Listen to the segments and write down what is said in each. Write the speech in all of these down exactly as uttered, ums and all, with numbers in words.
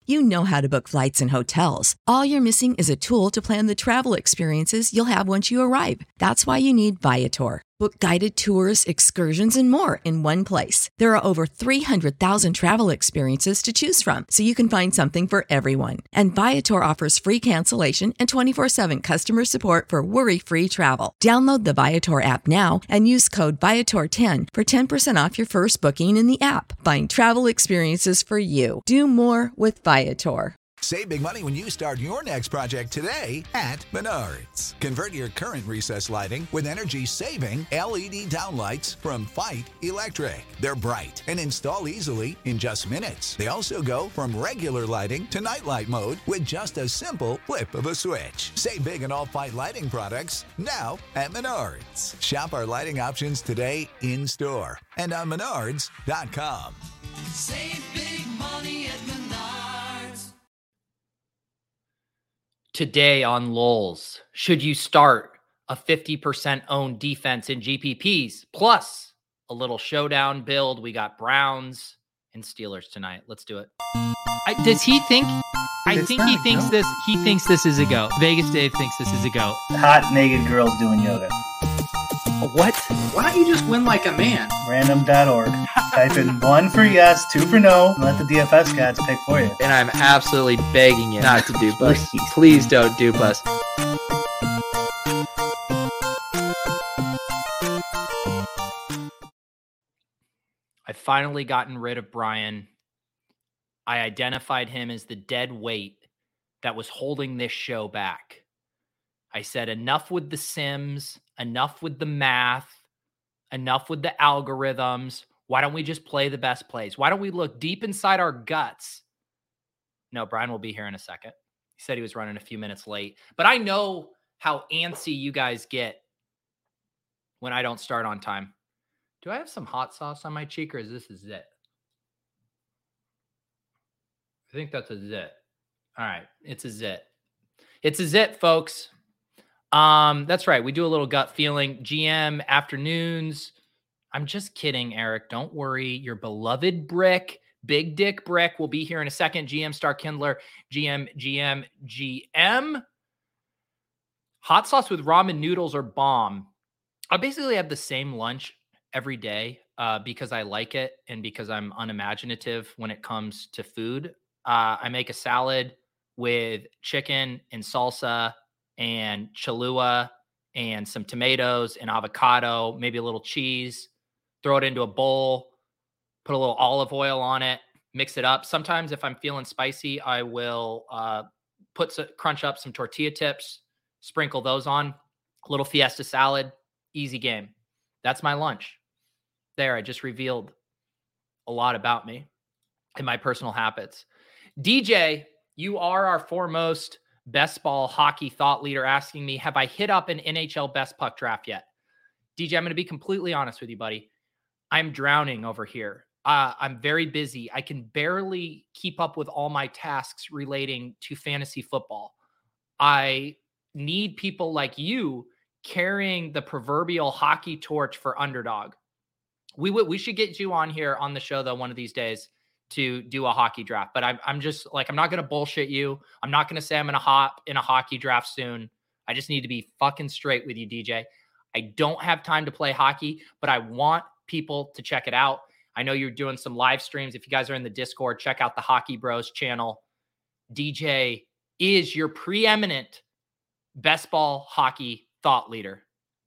You know how to book flights and hotels. All you're missing is a tool to plan the travel experiences you'll have once you arrive. That's why you need Viator. Book guided tours, excursions, and more in one place. There are over three hundred thousand travel experiences to choose from, so you can find something for everyone. And Viator offers free cancellation and twenty-four seven customer support for worry-free travel. Download the Viator app now and use code Viator ten for ten percent off your first booking in the app. Find travel experiences for you. Do more with Viator. Save big money when you start your next project today at Menards. Convert your current recessed lighting with energy-saving L E D downlights from Fight Electric. They're bright and install easily in just minutes. They also go from regular lighting to nightlight mode with just a simple flip of a switch. Save big on all Fight lighting products now at Menards. Shop our lighting options today in-store and on menards dot com. Save big money at Menards. Today on Lulz, should you start a fifty percent owned defense in G P Ps plus a little showdown build? We got Browns and Steelers tonight. Let's do it. I, does he think? I It's think not, he thinks no. this. He thinks this is a go. Vegas Dave thinks this is a go. Hot naked girls doing yoga. What? Why don't you just win like a man? Random dot org. Type in one for yes, two for no, and let the D F S cats pick for you. And I'm absolutely begging you not to dupe us. Please. Please don't dupe us. I've finally gotten rid of Brian. I identified him as the dead weight that was holding this show back. I said, enough with the Sims, enough with the math, enough with the algorithms. Why don't we just play the best plays? Why don't we look deep inside our guts? No, Brian will be here in a second. He said he was running a few minutes late, but I know how antsy you guys get when I don't start on time. Do I have some hot sauce on my cheek, or is this a zit? I think that's a zit. All right, it's a zit. It's a zit, folks. Um, that's right. We do a little gut feeling. G M afternoons. I'm just kidding, Eric. Don't worry. Your beloved Brick, Big Dick Brick, will be here in a second. G M Star Kindler, G M, G M, G M. Hot sauce with ramen noodles or bomb. I basically have the same lunch every day uh, because I like it and because I'm unimaginative when it comes to food. Uh, I make a salad with chicken and salsa and Cholula and some tomatoes and avocado, maybe a little cheese, throw it into a bowl, put a little olive oil on it, mix it up. Sometimes if I'm feeling spicy, I will uh, put some, crunch up some tortilla tips, sprinkle those on, a little fiesta salad, easy game. That's my lunch. There, I just revealed a lot about me and my personal habits. D J, you are our foremost best ball hockey thought leader, asking me, have I hit up an N H L best puck draft yet? D J, I'm going to be completely honest with you, buddy. I'm drowning over here. Uh, I'm very busy. I can barely keep up with all my tasks relating to fantasy football. I need people like you carrying the proverbial hockey torch for Underdog. We would, we should get you on here on the show, though, one of these days to do a hockey draft. But I'm, I'm just like, I'm not going to bullshit you. I'm not going to say I'm going to hop in a hockey draft soon. I just need to be fucking straight with you, D J. I don't have time to play hockey, but I want people to check it out. I know you're doing some live streams. If you guys are in the Discord, check out the Hockey Bros channel. D J is your preeminent best ball hockey thought leader.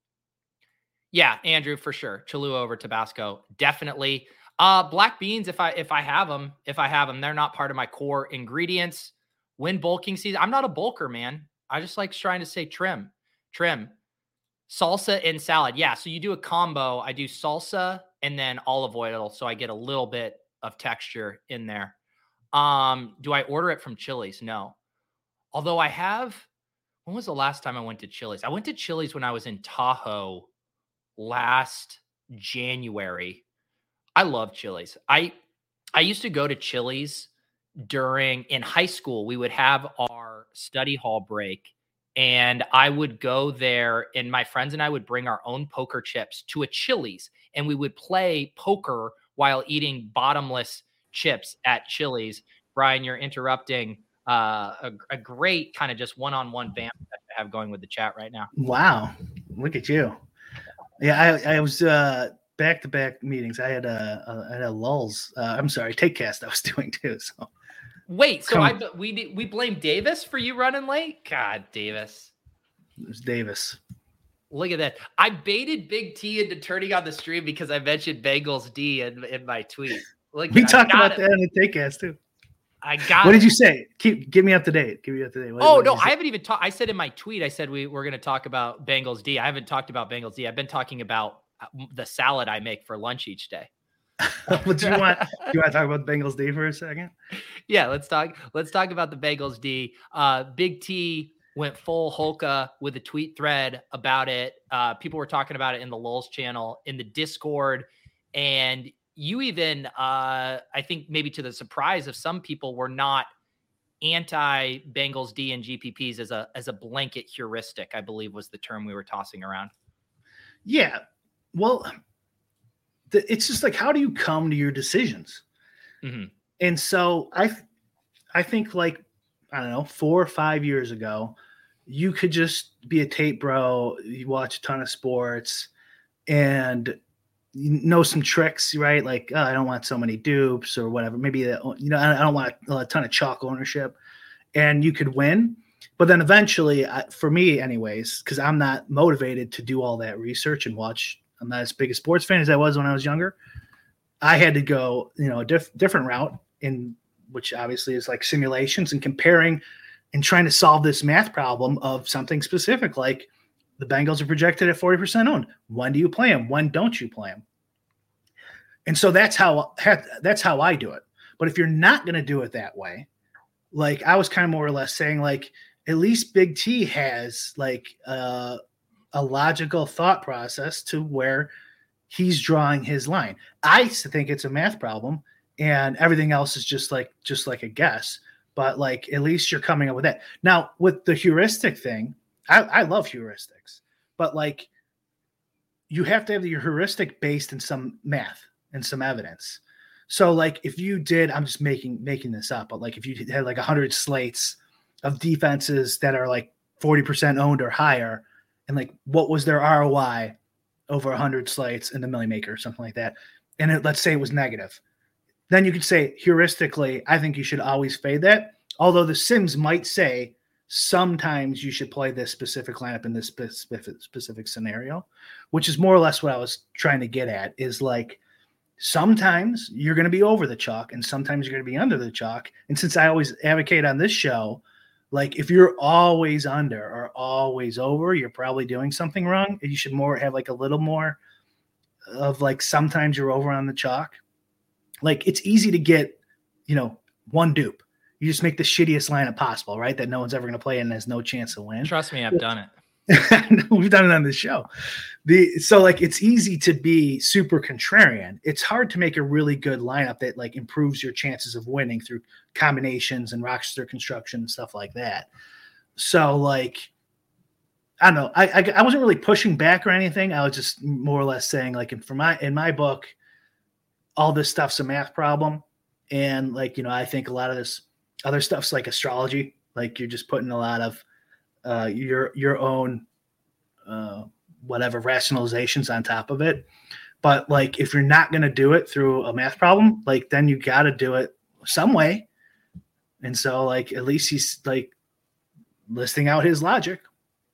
Yeah, Andrew, for sure. Cholula over Tabasco, definitely. Uh, black beans, if I if I have them, if I have them, they're not part of my core ingredients. When bulking season, I'm not a bulker, man. I just like trying to say trim, trim, salsa and salad. Yeah, so you do a combo. I do salsa and then olive oil, so I get a little bit of texture in there. Um, do I order it from Chili's? No. Although I have, when was the last time I went to Chili's? I went to Chili's when I was in Tahoe last January. I love Chili's. I I used to go to Chili's during, in high school, we would have our study hall break and I would go there and my friends and I would bring our own poker chips to a Chili's and we would play poker while eating bottomless chips at Chili's Brian, you're interrupting uh, a, a great kind of just one-on-one bam that I have going with the chat right now. Wow. Look at you. Yeah, I, I was uh, back-to-back meetings. I had a, a, I had a lulls. Uh, I'm sorry, Takecast I was doing too. So Wait, so Come I we we blame Davis for you running late? God, Davis. it was Davis. Look at that. I baited Big T into turning on the stream because I mentioned Bengals D in, in my tweet. Look, We I talked got about it. that in the Takecast too. I got What it. did you say? Keep give me up to date. Give me up to date. What, Oh what no, did you I say? haven't even talked. I said in my tweet, I said we we're going to talk about Bengals D. I haven't talked about Bengals D. I've been talking about the salad I make for lunch each day. What do you want? Do you want to talk about Bengals D for a second? Yeah, let's talk. Let's talk about the Bengals D. Uh, Big T went full Holka with a tweet thread about it. Uh, people were talking about it in the Lulz channel, in the Discord, and you even, uh, I think, maybe to the surprise of some people, were not anti Bengals D and G P Ps as a as a blanket heuristic, I believe was the term we were tossing around. Yeah. Well, the, it's just like, how do you come to your decisions? Mm-hmm. And so I, I think like, I don't know, four or five years ago, you could just be a tape bro. You watch a ton of sports and you know some tricks, right? Like, oh, I don't want so many dupes or whatever. Maybe, that, you know, I don't want a ton of chalk ownership, and you could win. But then eventually, I, for me anyways, because I'm not motivated to do all that research and watch, I'm not as big a sports fan as I was when I was younger. I had to go, you know, a diff- different route, in which obviously is like simulations and comparing and trying to solve this math problem of something specific. Like the Bengals are projected at forty percent owned. When do you play them? When don't you play them? And so that's how, that's how I do it. But if you're not going to do it that way, like I was kind of more or less saying, like, at least Big T has like uh, a logical thought process to where he's drawing his line. I think it's a math problem and everything else is just like, just like a guess, but like, at least you're coming up with that. Now with the heuristic thing, I, I love heuristics, but like you have to have your heuristic based in some math and some evidence. So like if you did, I'm just making, making this up, but like if you had like a hundred slates of defenses that are like forty percent owned or higher, and like what was their R O I over one hundred slates in the Millie Maker or something like that, and it, let's say it was negative, then you could say heuristically, I think you should always fade that. Although the Sims might say sometimes you should play this specific lineup in this specific specific scenario, which is more or less what I was trying to get at, is like sometimes you're going to be over the chalk and sometimes you're going to be under the chalk. And since I always advocate on this show, like if you're always under or always over, you're probably doing something wrong. You should more have like a little more of like sometimes you're over on the chalk. Like it's easy to get, you know, one dupe. You just make the shittiest lineup possible, right? That no one's ever going to play and has no chance to win. Trust me, I've done it. We've done it on this show. The so like it's easy to be super contrarian. It's hard to make a really good lineup that like improves your chances of winning through combinations and roster construction and stuff like that. So like I don't know. I, I I wasn't really pushing back or anything. I was just more or less saying like in for my in my book, all this stuff's a math problem, and like you know I think a lot of this other stuff's like astrology. Like you're just putting a lot of uh, your your own uh, whatever rationalizations on top of it. But like if you're not going to do it through a math problem, like then you got to do it some way. And so like at least he's like listing out his logic.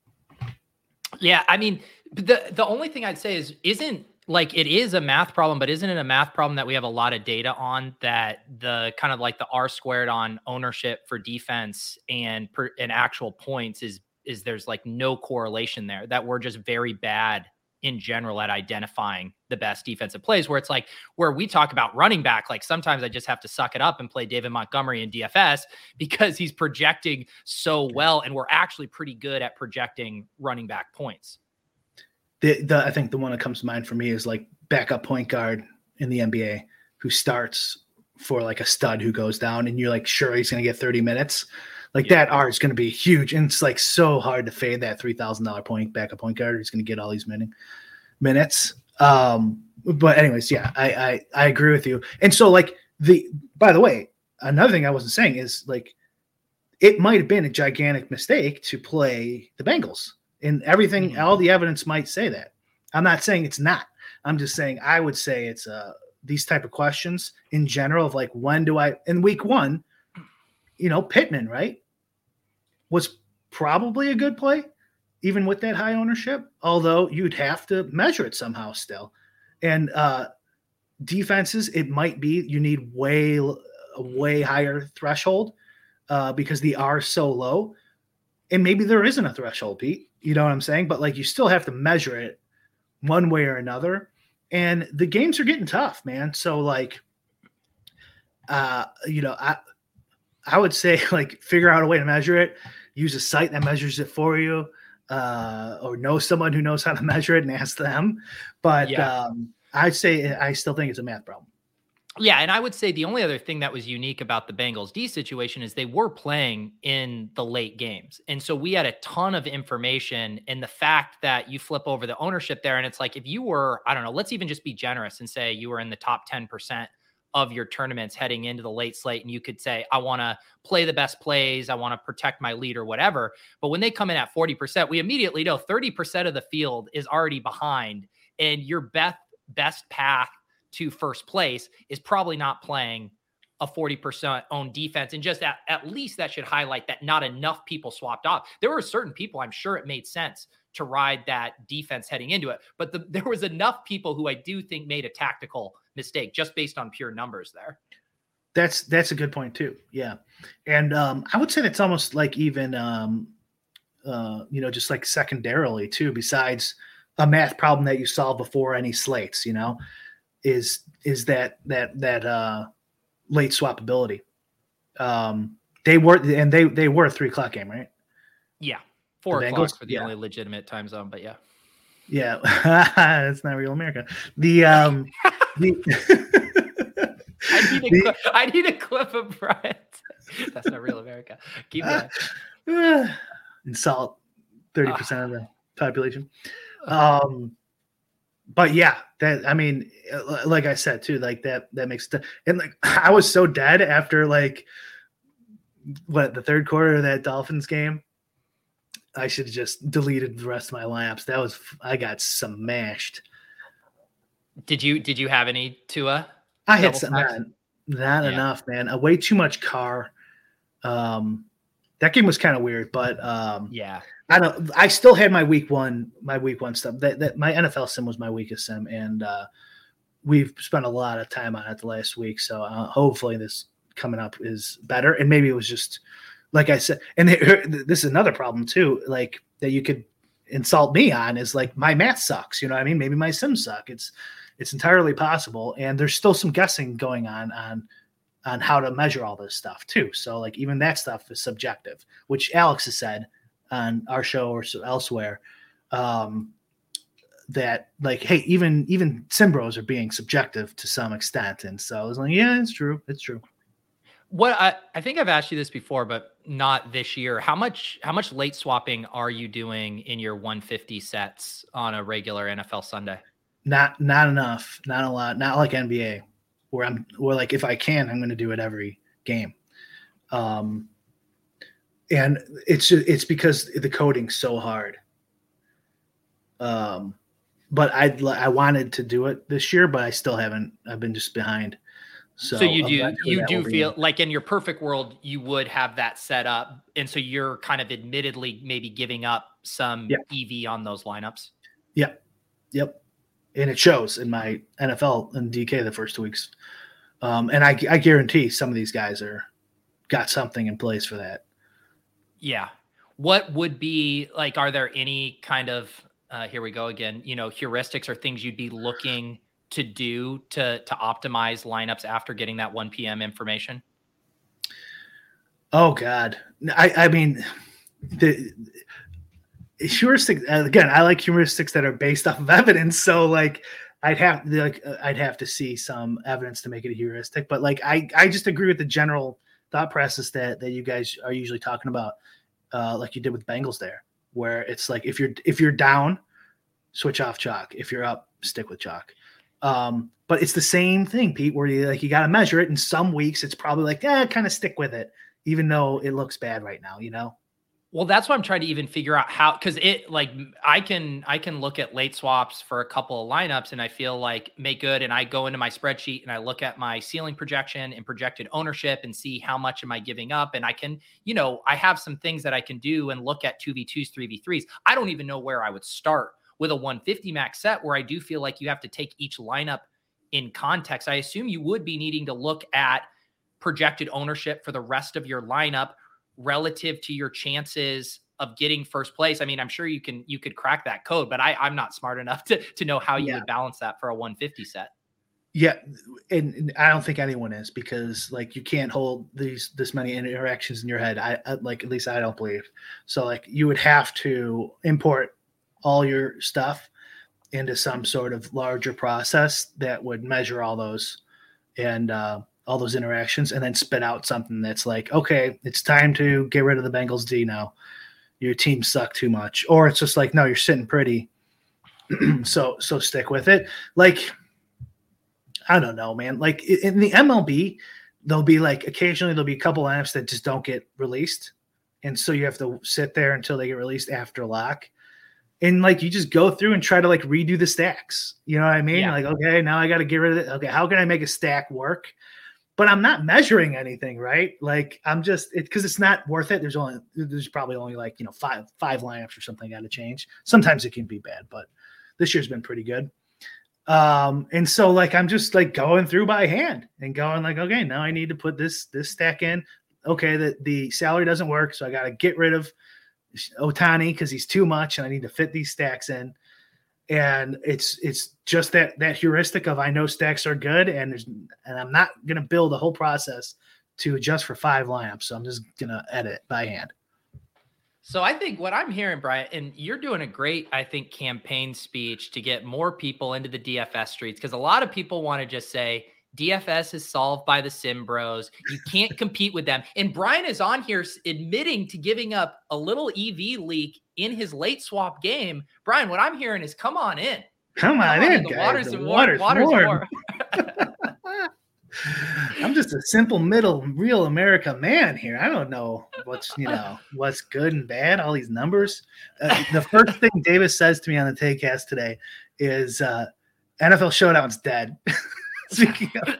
Yeah, I mean, the the only thing I'd say is isn't like it is a math problem, but isn't it a math problem that we have a lot of data on, that the kind of like the R squared on ownership for defense and per, and actual points is is there's like no correlation there, that we're just very bad in general at identifying the best defensive plays, where it's like where we talk about running back, like sometimes I just have to suck it up and play David Montgomery in D F S because he's projecting so well. And we're actually pretty good at projecting running back points. The, the I think the one that comes to mind for me is like backup point guard in the N B A who starts for like a stud who goes down and you're like, sure, he's going to get thirty minutes. Like yeah. That R is going to be huge. And it's like so hard to fade that three thousand dollars point backup point guard who's going to get all these min- minutes. Um, but anyways, yeah, I, I, I agree with you. And so like the, by the way, another thing I wasn't saying is like it might have been a gigantic mistake to play the Bengals, and everything. Mm-hmm. All the evidence might say that. I'm not saying it's not. I'm just saying I would say it's uh, these type of questions in general of like, when do I, in week one, you know, Pittman, right, was probably a good play, even with that high ownership, although you'd have to measure it somehow still. And uh, defenses, it might be you need way, a way higher threshold uh, because the R is so low. And maybe there isn't a threshold, Pete. You know what I'm saying? But like you still have to measure it one way or another. And the games are getting tough, man. So like, uh, you know, I I would say like figure out a way to measure it. Use a site that measures it for you, uh, or know someone who knows how to measure it and ask them. But yeah. um, I'd say I still think it's a math problem. Yeah, and I would say the only other thing that was unique about the Bengals D situation is they were playing in the late games. And so we had a ton of information, and the fact that you flip over the ownership there, and it's like if you were, I don't know, let's even just be generous and say you were in the top ten percent of your tournaments heading into the late slate, and you could say, I want to play the best plays, I want to protect my lead or whatever. But when they come in at forty percent, we immediately know thirty percent of the field is already behind, and your best best path to first place is probably not playing a forty percent owned defense. And just at, at least that should highlight that not enough people swapped off. There were certain people, I'm sure it made sense to ride that defense heading into it, but the, there was enough people who I do think made a tactical mistake just based on pure numbers there. That's, that's a good point too. Yeah. And um, I would say that's almost like even, um, uh, you know, just like secondarily too, besides a math problem that you solve before any slates, you know, is is that that that uh late swappability. Um they were and they they were a three o'clock game, right? Yeah. Four the o'clock Bengals? for the Yeah. only legitimate time zone, but yeah. Yeah. That's not real America. The um the I need a the, clip, I need a clip of Brian. That's not real America. Keep going. Uh, insult thirty percent uh, of the population. Um But yeah, that I mean, like I said too, like that that makes t- and like I was so dead after like what the third quarter of that Dolphins game. I should have just deleted the rest of my lineups. That was I got smashed. Did you did you have any Tua? I had some not, not yeah. enough, man. Uh, way too much Carr. Um, that game was kind of weird, but um, yeah. I don't. I still had my week one, my week one stuff. That that my N F L sim was my weakest sim, and uh, we've spent a lot of time on it the last week. So uh, hopefully this coming up is better. And maybe it was just like I said. And it, this is another problem too, like that you could insult me on is like my math sucks. You know what I mean? Maybe my sims suck. It's it's entirely possible, and there's still some guessing going on on on how to measure all this stuff too. So like even that stuff is subjective, which Alex has said on our show or so elsewhere, um, that like, hey, even even Simbros are being subjective to some extent. And so I was like, yeah, it's true. It's true. What I, I think I've asked you this before, but not this year. How much how much late swapping are you doing in your one fifty sets on a regular N F L Sunday? Not not enough. Not a lot. Not like N B A, where I'm where like if I can, I'm going to do it every game. Um, and it's it's because the coding's so hard. Um, but I I wanted to do it this year, but I still haven't. I've been just behind. So, so you do you do feel in. like in your perfect world you would have that set up, and so you're kind of admittedly maybe giving up some yep. E V on those lineups. Yep, yep, and it shows in my N F L and D K the first two weeks. Um, and I I guarantee some of these guys are got something in place for that. Yeah. What would be like? Are there any kind of uh, here we go again? You know, heuristics or things you'd be looking to do to to optimize lineups after getting that one p.m. information? Oh God, I I mean, the heuristics again. I like heuristics that are based off of evidence. So like, I'd have like I'd have to see some evidence to make it a heuristic. But like, I I just agree with the general thought process that that you guys are usually talking about, uh, like you did with Bengals there, where it's like if you're if you're down, switch off chalk. If you're up, stick with chalk. Um, but it's the same thing, Pete, where you like you got to measure it. And some weeks it's probably like, yeah, kind of stick with it, even though it looks bad right now, you know? Well, that's why I'm trying to even figure out how, because it like I can I can look at late swaps for a couple of lineups and I feel like make good, and I go into my spreadsheet and I look at my ceiling projection and projected ownership and see how much am I giving up, and I can, you know, I have some things that I can do and look at two v twos, three v threes. I don't even know where I would start with a one fifty max set, where I do feel like you have to take each lineup in context. I assume you would be needing to look at projected ownership for the rest of your lineup relative to your chances of getting first place. I mean, I'm sure you can, you could crack that code, but I, I'm not smart enough to, to know how you Yeah. would balance that for a one fifty set. Yeah. And, and I don't think anyone is, because like you can't hold these, this many interactions in your head. I, I like, at least I don't believe. So like you would have to import all your stuff into some sort of larger process that would measure all those and, uh, all those interactions, and then spit out something that's like, okay, it's time to get rid of the Bengals D now. Your team sucked too much. Or it's just like, no, you're sitting pretty. so, so stick with it. Like, I don't know, man. Like in the M L B, there'll be like, occasionally there'll be a couple lineups that just don't get released. And so you have to sit there until they get released after lock. And like, you just go through and try to like redo the stacks. You know what I mean? Yeah. Like, okay, now I got to get rid of it. Okay. How can I make a stack work? But I'm not measuring anything, right? Like I'm just it because it's not worth it. There's only there's probably only like, you know, five five lineups or something got to change. Sometimes it can be bad, but this year's been pretty good. Um, and so like I'm just like going through by hand and going like, okay, now I need to put this this stack in. Okay, the the salary doesn't work, so I got to get rid of Ohtani because he's too much, and I need to fit these stacks in. And it's it's just that that heuristic of I know stacks are good, and there's and I'm not gonna build a whole process to adjust for five lineups. So I'm just gonna edit by hand. So I think what I'm hearing, Brian, and you're doing a great, I think, campaign speech to get more people into the D F S streets, because a lot of people want to just say D F S is solved by the sim bros. You can't compete with them. And Brian is on here admitting to giving up a little E V leak in his late swap game. Brian, what I'm hearing is come on in. Come on, come on in, The guys. water's, the warm. water's, water's warm. warm. I'm just a simple middle real America man here. I don't know what's, you know, what's good and bad, all these numbers. Uh, the first thing Davis says to me on the Takecast today is uh, N F L Showdown's dead. Speaking of,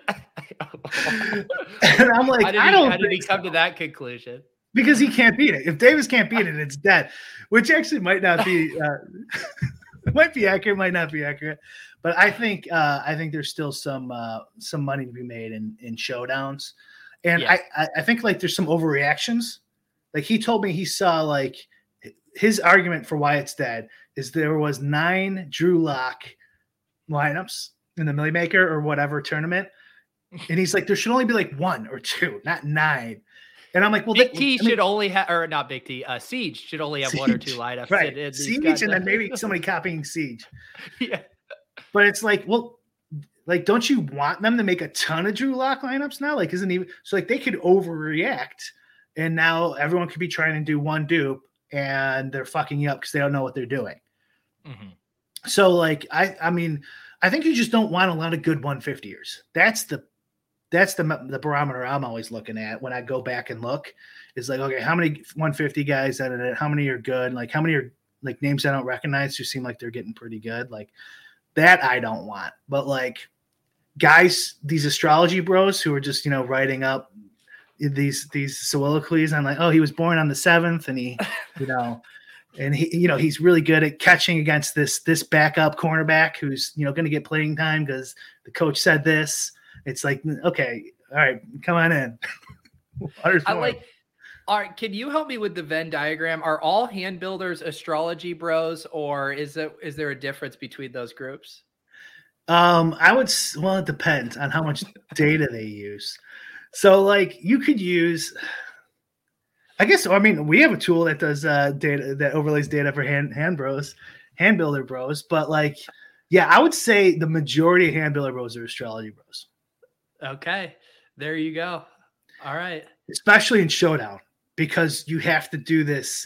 and I'm like, how did, I he, don't how did he think come so. to that conclusion? Because he can't beat it. If Davis can't beat it, it's dead, which actually might not be, uh, might be accurate, might not be accurate. But I think uh, I think there's still some uh, some money to be made in in showdowns, and Yes. I, I I think like there's some overreactions. Like he told me he saw like his argument for why it's dead is there was nine Drew Lock lineups in the Millie Maker or whatever tournament, and he's like there should only be like one or two, not nine. And I'm like, well, Big that, T I mean, should only have, or not Big T, uh, Siege should only have one or two Siege, lineups. right? in- in these Siege, guys. and then maybe somebody copying Siege. yeah. But it's like, well, like, don't you want them to make a ton of Drew Lock lineups now? Like, isn't even so like they could overreact, and now everyone could be trying to do one dupe, and they're fucking you up because they don't know what they're doing. Mhm. So, like, I, I mean, I think you just don't want a lot of good one fifty-ers. That's the, that's the the barometer I'm always looking at when I go back and look. Is like, okay, how many one fifty guys at it? How many are good? Like, how many are like names I don't recognize who seem like they're getting pretty good? Like. That I don't want, but like guys, these astrology bros who are just, you know, writing up these, these soliloquies. I'm like, oh, he was born on the seventh and he, you know, and he, you know, he's really good at catching against this, this backup cornerback who's, you know, going to get playing time because the coach said this. It's like, okay, all right, come on in. Water's I warm. like, all right, can you help me with the Venn diagram? Are all hand builders astrology bros, or is it is there a difference between those groups? Um, I would, s- well, it depends on how much data they use. So like you could use, I guess, I mean, we have a tool that does uh, data that overlays data for hand, hand bros, hand builder bros. But like, yeah, I would say the majority of hand builder bros are astrology bros, Okay, there you go. All right. especially in showdown, because you have to do this.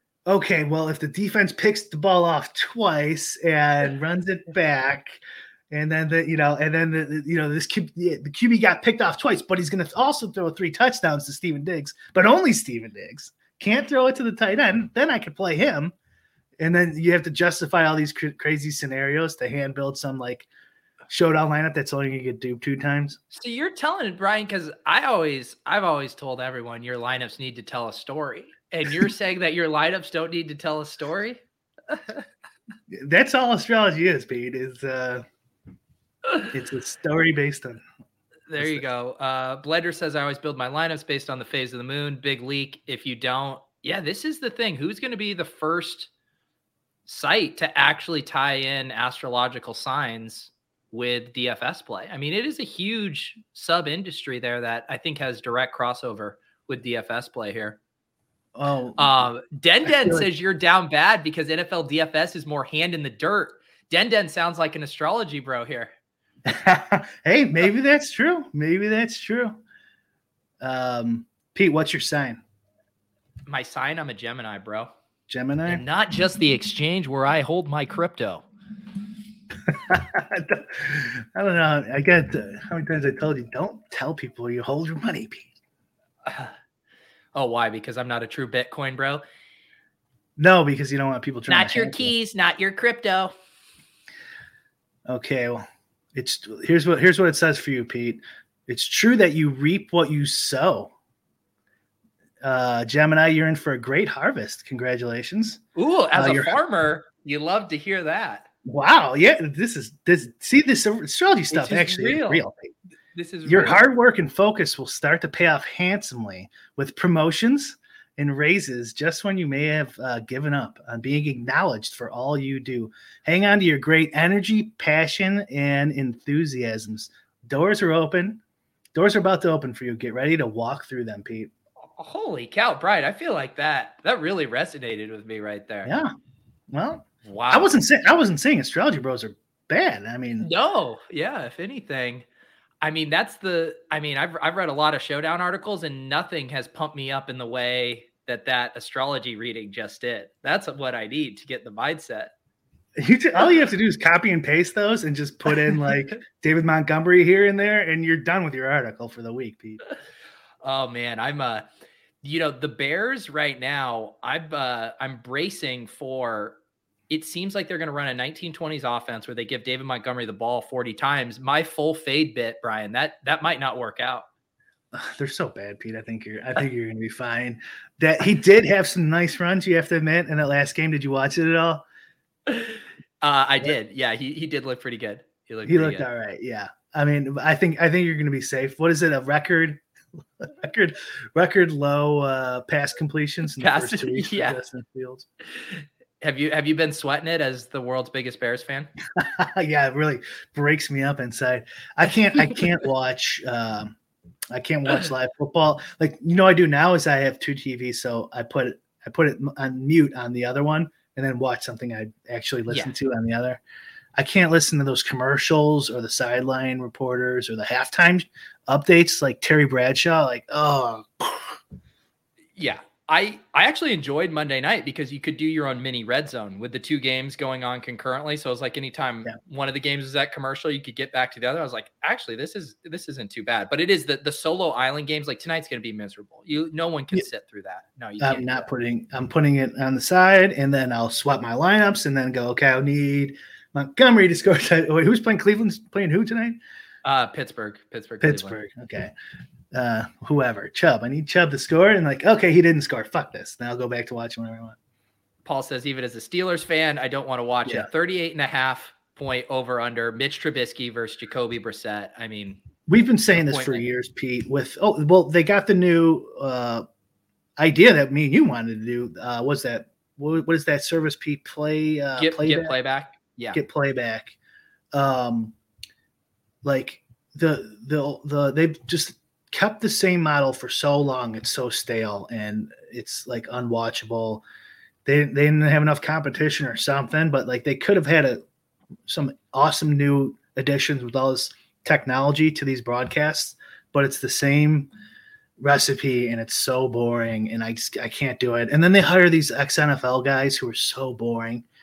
Okay, well, if the defense picks the ball off twice and runs it back, And then the you know, and then the, the you know this Q, the, the Q B got picked off twice, but he's going to also throw three touchdowns to Steven Diggs, but only Steven Diggs can't throw it to the tight end. Then I could play him, and then you have to justify all these cr- crazy scenarios to hand build some like showdown lineup that's only going to get duped two times. So you're telling it, Brian, because I always I've always told everyone your lineups need to tell a story, and you're saying that your lineups don't need to tell a story. That's all astrology is, Pete. Is uh. It's a story based on. There you go. Uh, Blender says I always build my lineups based on the phase of the moon. Big leak. If you don't, yeah, this is the thing. Who's going to be the first site to actually tie in astrological signs with D F S play? I mean, it is a huge sub industry there that I think has direct crossover with D F S play here. Oh, um, Den Den says like... you're down bad because N F L D F S is more hand in the dirt. Den Den sounds like an astrology bro here. Hey, maybe that's true. Maybe that's true. Um, Pete, what's your sign? My sign, I'm a Gemini, bro. Gemini? And not just the exchange where I hold my crypto. I don't know. I get uh, how many times I told you, don't tell people you hold your money, Pete. Uh, oh, why? Because I'm not a true Bitcoin bro? No, because you don't want people trying not to your hack keys, you. Not your crypto. Okay, well, it's here's what here's what it says for you, Pete. It's true that you reap what you sow. Uh, Gemini, you're in for a great harvest. Congratulations. Ooh, as uh, a farmer, you love to hear that. Wow, yeah, this is this. See, this astrology stuff this actually real. is real. This is your real. hard work and focus will start to pay off handsomely with promotions and raises just when you may have uh, given up on being acknowledged for all you do. Hang on to your great energy, passion, and enthusiasms. Doors are open. Doors are about to open for you. Get ready to walk through them, Pete. Holy cow, Brian. I feel like that. That really resonated with me right there. Yeah. Well, wow. I wasn't saying I wasn't saying astrology bros are bad. I mean, no, yeah, if anything. I mean, that's the, I mean, I've, I've read a lot of Showdown articles and nothing has pumped me up in the way that that astrology reading just did. That's what I need to get the mindset. You t- all you have to do is copy and paste those and just put in like David Montgomery here and there, and you're done with your article for the week, Pete. Oh man, I'm uh, you know, the Bears right now, I'm uh, I'm bracing for. It seems like they're going to run a nineteen twenties offense where they give David Montgomery the ball forty times. My full fade bit, Brian, that that might not work out. They're so bad, Pete. I think you're I think you're going to be fine. That he did have some nice runs, you have to admit, in that last game. Did you watch it at all? Uh, I did. Yeah, he he did look pretty good. He looked he looked good. all right. Yeah. I mean, I think I think you're going to be safe. What is it? A record record record low uh, pass completions in the Pass, first two weeks yeah. for Justin Fields. Have you have you been sweating it as the world's biggest Bears fan? Yeah, it really breaks me up inside. I can't I can't watch um, I can't watch live football. Like, you know, I do now is I have two T Vs, so I put it I put it on mute on the other one and then watch something I actually listen Yeah. to on the other. I can't listen to those commercials or the sideline reporters or the halftime updates like Terry Bradshaw. Like, oh, Yeah. I, I actually enjoyed Monday night because you could do your own mini red zone with the two games going on concurrently. So it was like anytime Yeah. one of the games was at commercial, you could get back to the other. I was like, actually, this is this isn't too bad. But it is the the solo island games. Like tonight's going to be miserable. You no one can Yeah. sit through that. No, you can't. I'm do not that. putting I'm putting it on the side and then I'll swap my lineups and then go, okay, I need Montgomery to score. Wait, who's playing Cleveland's playing who tonight? Uh, Pittsburgh, Pittsburgh, Cleveland. Pittsburgh. Okay. Uh, whoever. Chubb. I need Chubb to score. And like, okay, he didn't score. Fuck this. Then I'll go back to watching whatever I want. Paul says, even as a Steelers fan, I don't want to watch Yeah. it. thirty-eight and a half point over under Mitch Trubisky versus Jacoby Brissett. I mean, We've been saying this for Appointment. years, Pete, with, oh, well, they got the new uh, idea that me and you wanted to do. Uh, what's that? What, what is that service, Pete? Play, uh, get, playback? get playback. Yeah. Get playback. Um, like the, the, the, they've just kept the same model for so long. It's so stale and it's like unwatchable. They, they didn't have enough competition or something, but like they could have had a, some awesome new additions with all this technology to these broadcasts, but it's the same recipe and it's so boring and I just, I can't do it. And then they hire these ex N F L guys who are so boring.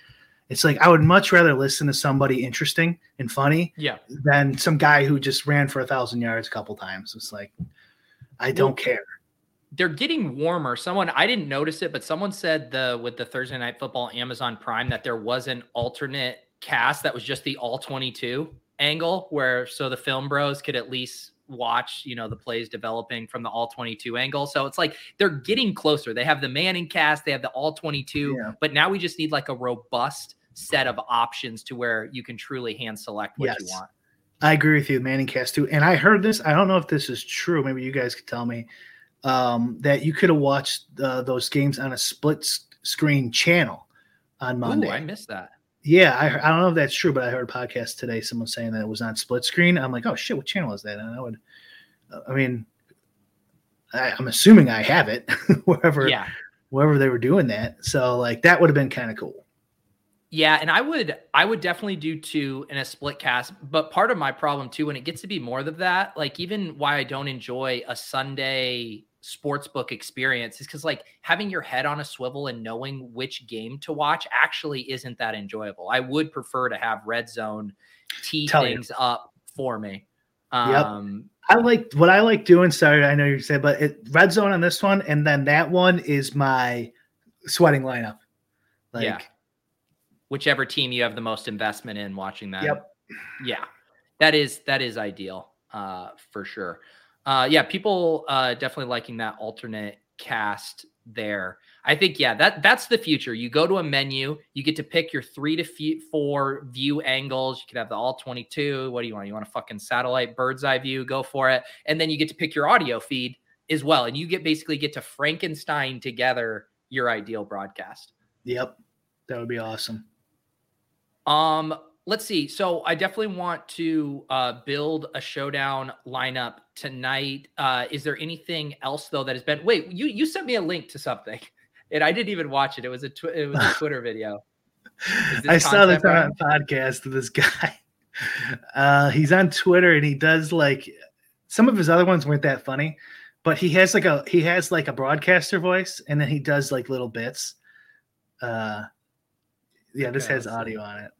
It's like I would much rather listen to somebody interesting and funny Yeah. than some guy who just ran for a thousand yards a couple times. It's like I don't Well, care. They're getting warmer. Someone I didn't notice it, but someone said the with the Thursday Night Football Amazon Prime that there was an alternate cast that was just the all twenty-two angle, where so the film bros could at least watch, you know, the plays developing from the all twenty-two angle. So it's like they're getting closer. They have the Manning cast, they have the all twenty-two, Yeah. but now we just need like a robust set of options to where you can truly hand select what Yes. you want. I agree with you, Manning cast too. And I heard this. I don't know if this is true. Maybe you guys could tell me um, that you could have watched uh, those games on a split s- screen channel on Monday. Ooh, I missed that. Yeah, I, I don't know if that's true, but I heard a podcast today. Someone saying that it was on split screen. I'm like, oh shit, what channel is that? And I would, I mean, I, I'm assuming I have it wherever, Yeah. wherever they were doing that. So like that would have been kind of cool. Yeah, and I would I would definitely do two in a split cast, but part of my problem too, when it gets to be more of that, like even why I don't enjoy a Sunday sportsbook experience is because like having your head on a swivel and knowing which game to watch actually isn't that enjoyable. I would prefer to have Red Zone tee Tell you. things up for me. Yep. Um, I like what I like doing. Sorry, I know you said, but it, red zone on this one, and then that one is my sweating lineup. Like, yeah. Whichever team you have the most investment in watching that. Yep. Yeah, that is, that is ideal uh, for sure. Uh, yeah. People uh, definitely liking that alternate cast there. I think, yeah, that that's the future. You go to a menu, you get to pick your three to f- four view angles. You could have the all twenty-two. What do you want? You want a fucking satellite bird's eye view? Go for it. And then you get to pick your audio feed as well. And you get basically get to Frankenstein together your ideal broadcast. Yep. That would be awesome. Um, let's see. So I definitely want to uh, build a showdown lineup tonight. Uh, is there anything else though that has been? Wait, you you sent me a link to something, and I didn't even watch it. It was a tw- it was a Twitter video. Is this I saw this content, on a podcast of this guy. Uh, he's on Twitter and he does like some of his other ones weren't that funny, but he has like a he has like a broadcaster voice, and then he does like little bits. Uh, yeah, this Okay, has let's see. audio on it.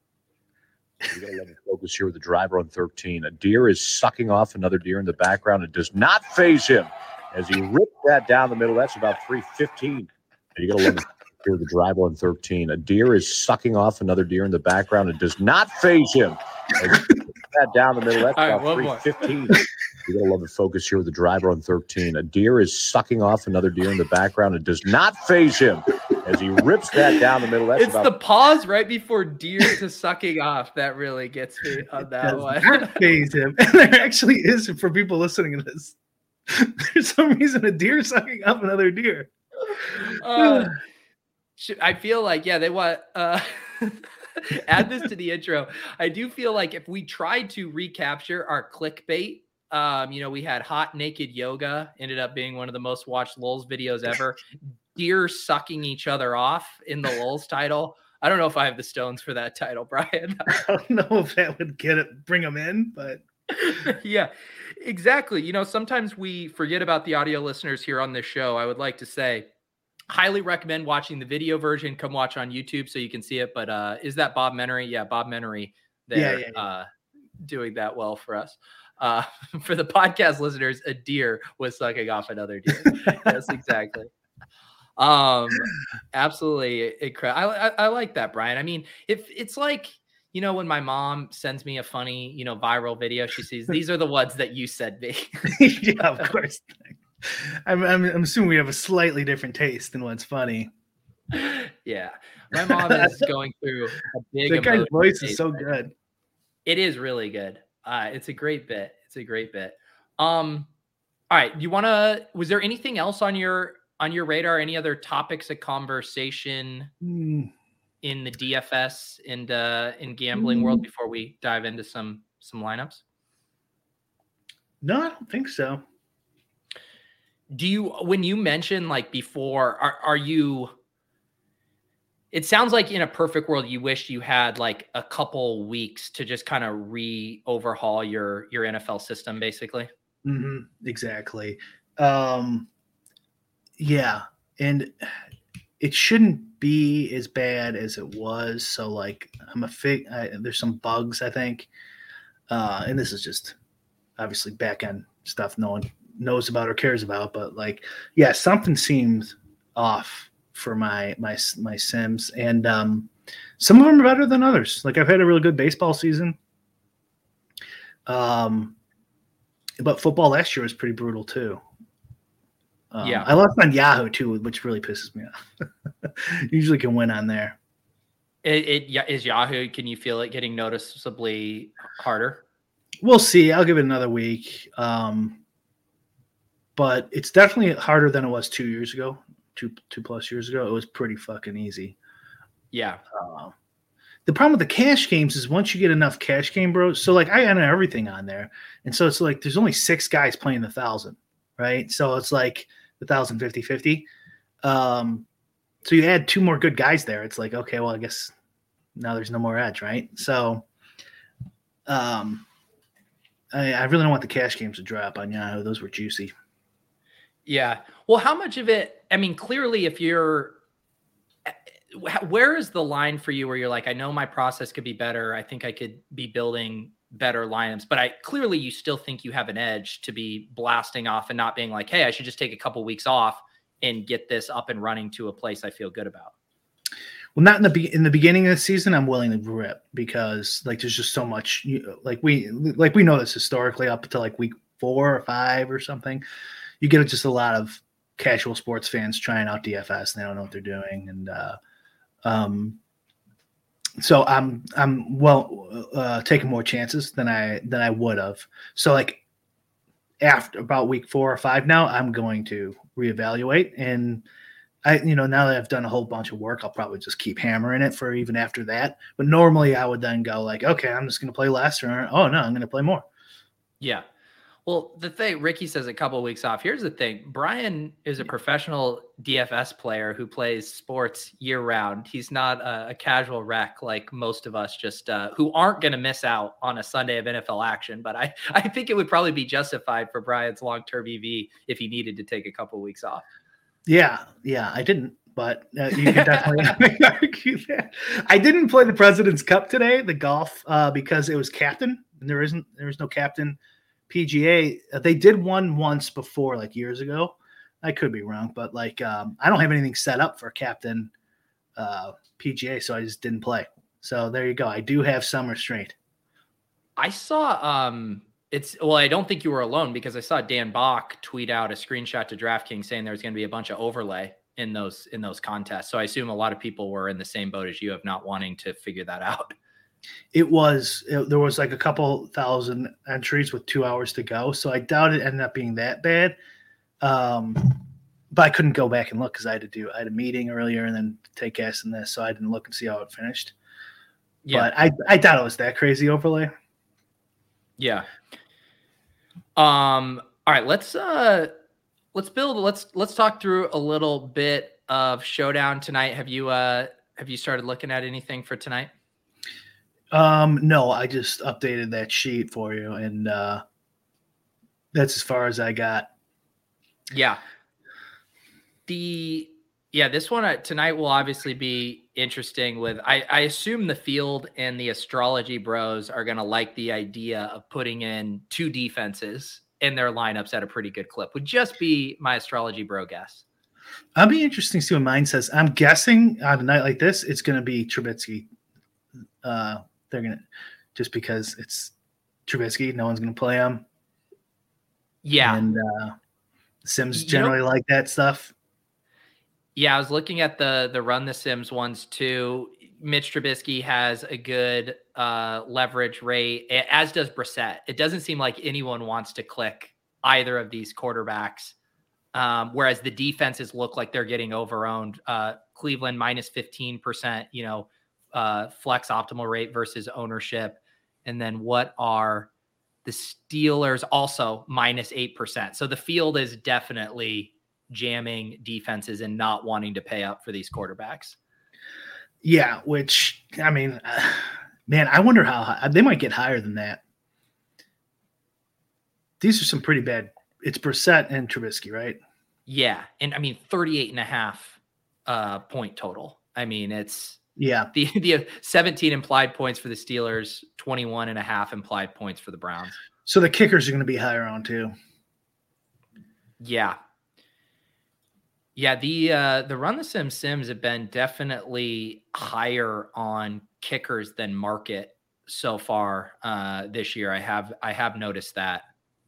You got to let me focus here with the driver on thirteen. A deer is sucking off another deer in the background. It does not phase him as he rips that down the middle. That's about three fifteen. You got to let me here with the driver on thirteen. A deer is sucking off another deer in the background. It does not phase him as he rips that down the middle. That's All right, about one three more. fifteen. You got to love the focus here with the driver on thirteen. A deer is sucking off another deer in the background. It does not phase him as he rips that down the middle. That's It's about the pause right before deer to sucking off that really gets me on that Does one. not phase him. And there actually is for people listening to this. There's some reason a deer sucking up another deer. Uh, sh- I feel like, yeah, they want uh, add this to the intro. I do feel like if we tried to recapture our clickbait, um, you know, we had hot naked yoga, ended up being one of the most watched Lulz videos ever. Deer sucking each other off in the Lulz title. I don't know if I have the stones for that title, Brian. I don't know if that would get it, bring them in, but Yeah, exactly. You know, sometimes we forget about the audio listeners here on this show. I would like to say, highly recommend watching the video version. Come watch on YouTube so you can see it. But uh, is that Bob Menery? Yeah, Bob Menery there Yeah, yeah, yeah. Uh, doing that well for us. Uh, for the podcast listeners, a deer was sucking off another deer. Yes, exactly. Um, absolutely incredible. I, I, I like that, Brian. I mean, if it's like, you know, when my mom sends me a funny, you know, viral video, she sees these are the ones that you sent me. yeah, of course. I'm, I'm, I'm assuming we have a slightly different taste in what's funny. Yeah, my mom is going through a big. The guy's emotional voice phase is so right now. good. It is really good. Uh, it's a great bit. It's a great bit. Um, all right. You want to? Was there anything else on your on your radar? Any other topics of conversation Hmm. in the D F S and uh, in gambling world before we dive into some some lineups? No, I don't think so. Do you, when you mention like before, are are you? It sounds like in a perfect world, you wish you had like a couple weeks to just kind of re-overhaul your your N F L system, basically. hmm Exactly. Um, yeah, and it shouldn't be as bad as it was. So like I'm a fig. I, there's some bugs I think, uh, and this is just obviously back end stuff no one knows about or cares about. But like, yeah, something seems off for my my my Sims, and um, some of them are better than others. Like I've had a really good baseball season. Um, but football last year was pretty brutal too. Um, Yeah. I lost on Yahoo too, which really pisses me off. Usually can win on there. It, it yeah, is Yahoo. Can you feel it getting noticeably harder? We'll see. I'll give it another week. Um, but it's definitely harder than it was two years ago, two two plus years ago. It was pretty fucking easy. Yeah. Uh, the problem with the cash games is once you get enough cash game bros, so like I enter everything on there, and so it's like there's only six guys playing the thousand, right? So it's like the thousand fifty fifty. Um, so you add two more good guys there. It's like, okay, well, I guess now there's no more edge, right? So um, I, I really don't want the cash games to drop on Yahoo. Those were juicy. Yeah. Well, how much of it? I mean, clearly, if you're, where is the line for you where you're like, I know my process could be better. I think I could be building better lineups, but I clearly you still think you have an edge to be blasting off and not being like, hey, I should just take a couple weeks off and get this up and running to a place I feel good about. Well, not in the be- in the beginning of the season. I'm willing to rip because like there's just so much. You, like we like we know this historically up until like week four or five or something. You get just a lot of casual sports fans trying out D F S and they don't know what they're doing, and uh, um, so I'm I'm well uh, taking more chances than I than I would have. So like after about week four or five now, I'm going to reevaluate, and I you know now that I've done a whole bunch of work, I'll probably just keep hammering it for even after that. But normally I would then go like, okay, I'm just going to play less, or oh no, I'm going to play more. Yeah. Well, the thing, Ricky says a couple of weeks off. Here's the thing. Brian is a professional D F S player who plays sports year round. He's not a, a casual wreck like most of us just uh, who aren't going to miss out on a Sunday of N F L action. But I, I think it would probably be justified for Brian's long-term E V if he needed to take a couple of weeks off. Yeah. Yeah. I didn't, but uh, you could definitely argue that. I didn't play the President's Cup today, the golf, uh, because it was captain and there isn't, there is no captain. P G A, they did one once before, like years ago. I could be wrong, but like um, I don't have anything set up for captain uh, P G A, so I just didn't play. So there you go. I do have some restraint. I saw um, it's well, I don't think you were alone because I saw Dan Bach tweet out a screenshot to DraftKings saying there's going to be a bunch of overlay in those in those contests. So I assume a lot of people were in the same boat as you of not wanting to figure that out. It was it, there was like a couple thousand entries with two hours to go, so I doubt it ended up being that bad. Um, but I couldn't go back and look because I had to do I had a meeting earlier and then take gas in this, so I didn't look and see how it finished. Yeah, but I I doubt it was that crazy overlay. Yeah. Um. All right. Let's uh. Let's build. Let's let's talk through a little bit of Showdown tonight. Have you uh have you started looking at anything for tonight? Um, no, I just updated that sheet for you, and uh, that's as far as I got. Yeah. The yeah, this one uh, tonight will obviously be interesting. With I, I assume the field and the astrology bros are going to like the idea of putting in two defenses in their lineups at a pretty good clip. Would just be my astrology bro guess. I'll be interesting to see what mine says. I'm guessing on a night like this, it's going to be Trubisky. Uh, they're going to just because it's Trubisky, no one's going to play him. Yeah. And uh, Sims You generally know- like that stuff. Yeah, I was looking at the the Run the Sims ones too. Mitch Trubisky has a good uh, leverage rate, as does Brissett. It doesn't seem like anyone wants to click either of these quarterbacks, um, whereas the defenses look like they're getting overowned. Uh, Cleveland minus fifteen percent, you know, uh, flex optimal rate versus ownership. And then what are the Steelers? Also minus eight percent. So the field is definitely jamming defenses and not wanting to pay up for these quarterbacks. Yeah, which, I mean, uh, man, I wonder how high, they might get higher than that. These are some pretty bad. It's Brissett and Trubisky, right? Yeah. And I mean, thirty-eight and a half uh, point total. I mean, it's Yeah. the the seventeen implied points for the Steelers, twenty-one and a half implied points for the Browns. So the kickers are going to be higher on too. Yeah. Yeah, the uh, the Run the Sim Sims have been definitely higher on kickers than market so far uh, this year. I have I have noticed that.